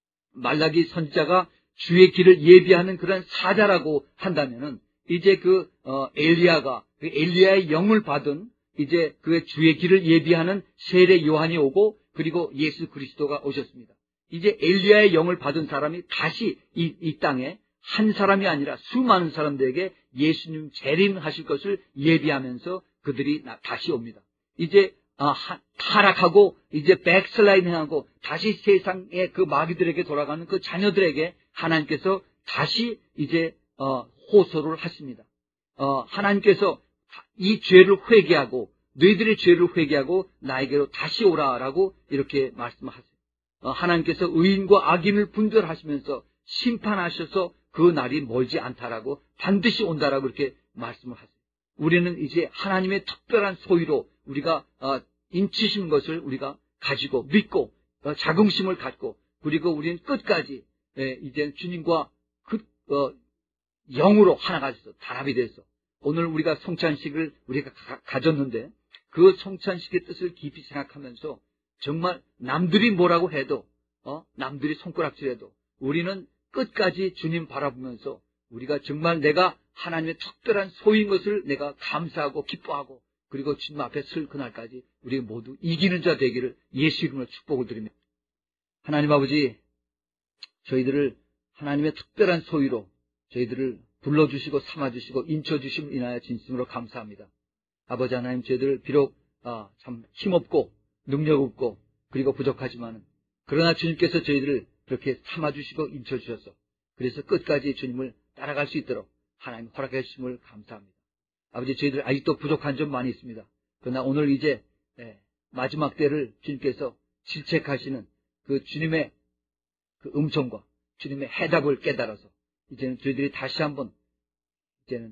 [SPEAKER 1] 말라기 선지자가 주의 길을 예비하는 그런 사자라고 한다면은 이제 그 어, 엘리야가 그 엘리야의 영을 받은 이제 그 주의 길을 예비하는 세례 요한이 오고, 그리고 예수 그리스도가 오셨습니다. 이제 엘리야의 영을 받은 사람이 다시 이, 이 땅에 한 사람이 아니라 수많은 사람들에게 예수님 재림하실 것을 예비하면서 그들이 다시 옵니다. 이제 아, 하, 타락하고 이제 백슬라이딩하고 다시 세상의 그 마귀들에게 돌아가는 그 자녀들에게 하나님께서 다시 이제 어, 호소를 하십니다. 어, 하나님께서 이 죄를 회개하고 너희들의 죄를 회개하고 나에게로 다시 오라라고 이렇게 말씀하세요. 어, 하나님께서 의인과 악인을 분별하시면서 심판하셔서 그 날이 멀지 않다라고, 반드시 온다라고 이렇게 말씀을 하세요. 우리는 이제 하나님의 특별한 소유로 우리가 어, 인치신 것을 우리가 가지고 믿고 어, 자긍심을 갖고, 그리고 우리는 끝까지 예, 이제 주님과 그 어, 영으로 하나가 돼서 단합이 돼서 오늘 우리가 성찬식을 우리가 가, 가졌는데 그 성찬식의 뜻을 깊이 생각하면서 정말 남들이 뭐라고 해도 어, 남들이 손가락질해도 우리는 끝까지 주님 바라보면서 우리가 정말 내가 하나님의 특별한 소유인 것을 내가 감사하고 기뻐하고, 그리고 주님 앞에 설 그날까지 우리 모두 이기는 자 되기를 예수 이름으로 축복을 드립니다. 하나님 아버지, 저희들을 하나님의 특별한 소유로 저희들을 불러주시고 삼아주시고 인쳐주심을 인하여 진심으로 감사합니다. 아버지 하나님, 저희들 비록 아, 참 힘없고 능력 없고 그리고 부족하지만, 그러나 주님께서 저희들을 그렇게 삼아주시고 인쳐주셔서 그래서 끝까지 주님을 따라갈 수 있도록 하나님 허락해 주심을 감사합니다. 아버지, 저희들 아직도 부족한 점 많이 있습니다. 그러나 오늘 이제 마지막 때를 주님께서 질책하시는 그 주님의 그 음성과 주님의 해답을 깨달아서 이제는 저희들이 다시 한번 이제는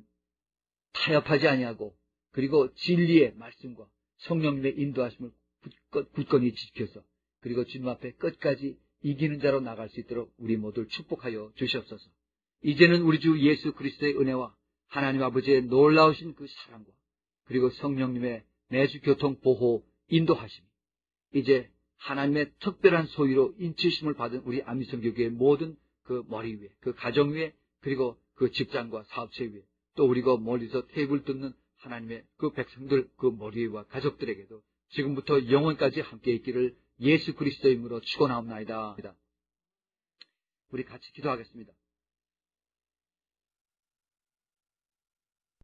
[SPEAKER 1] 타협하지 아니하고, 그리고 진리의 말씀과 성령님의 인도하심을 굳건히 지켜서, 그리고 주님 앞에 끝까지 이기는 자로 나갈 수 있도록 우리 모두를 축복하여 주시옵소서. 이제는 우리 주 예수 그리스도의 은혜와 하나님 아버지의 놀라우신 그 사랑과 그리고 성령님의 매주 교통 보호 인도하심이 이제 하나님의 특별한 소유로 인치심을 받은 우리 안미성교회의 모든 그 머리 위에, 그 가정 위에, 그리고 그 직장과 사업체 위에, 또 우리가 멀리서 테이블 뜯는 하나님의 그 백성들 그 머리 위와 가족들에게도 지금부터 영원까지 함께 있기를 예수 그리스도의 이름으로 축원하옵나이다. 우리 같이 기도하겠습니다.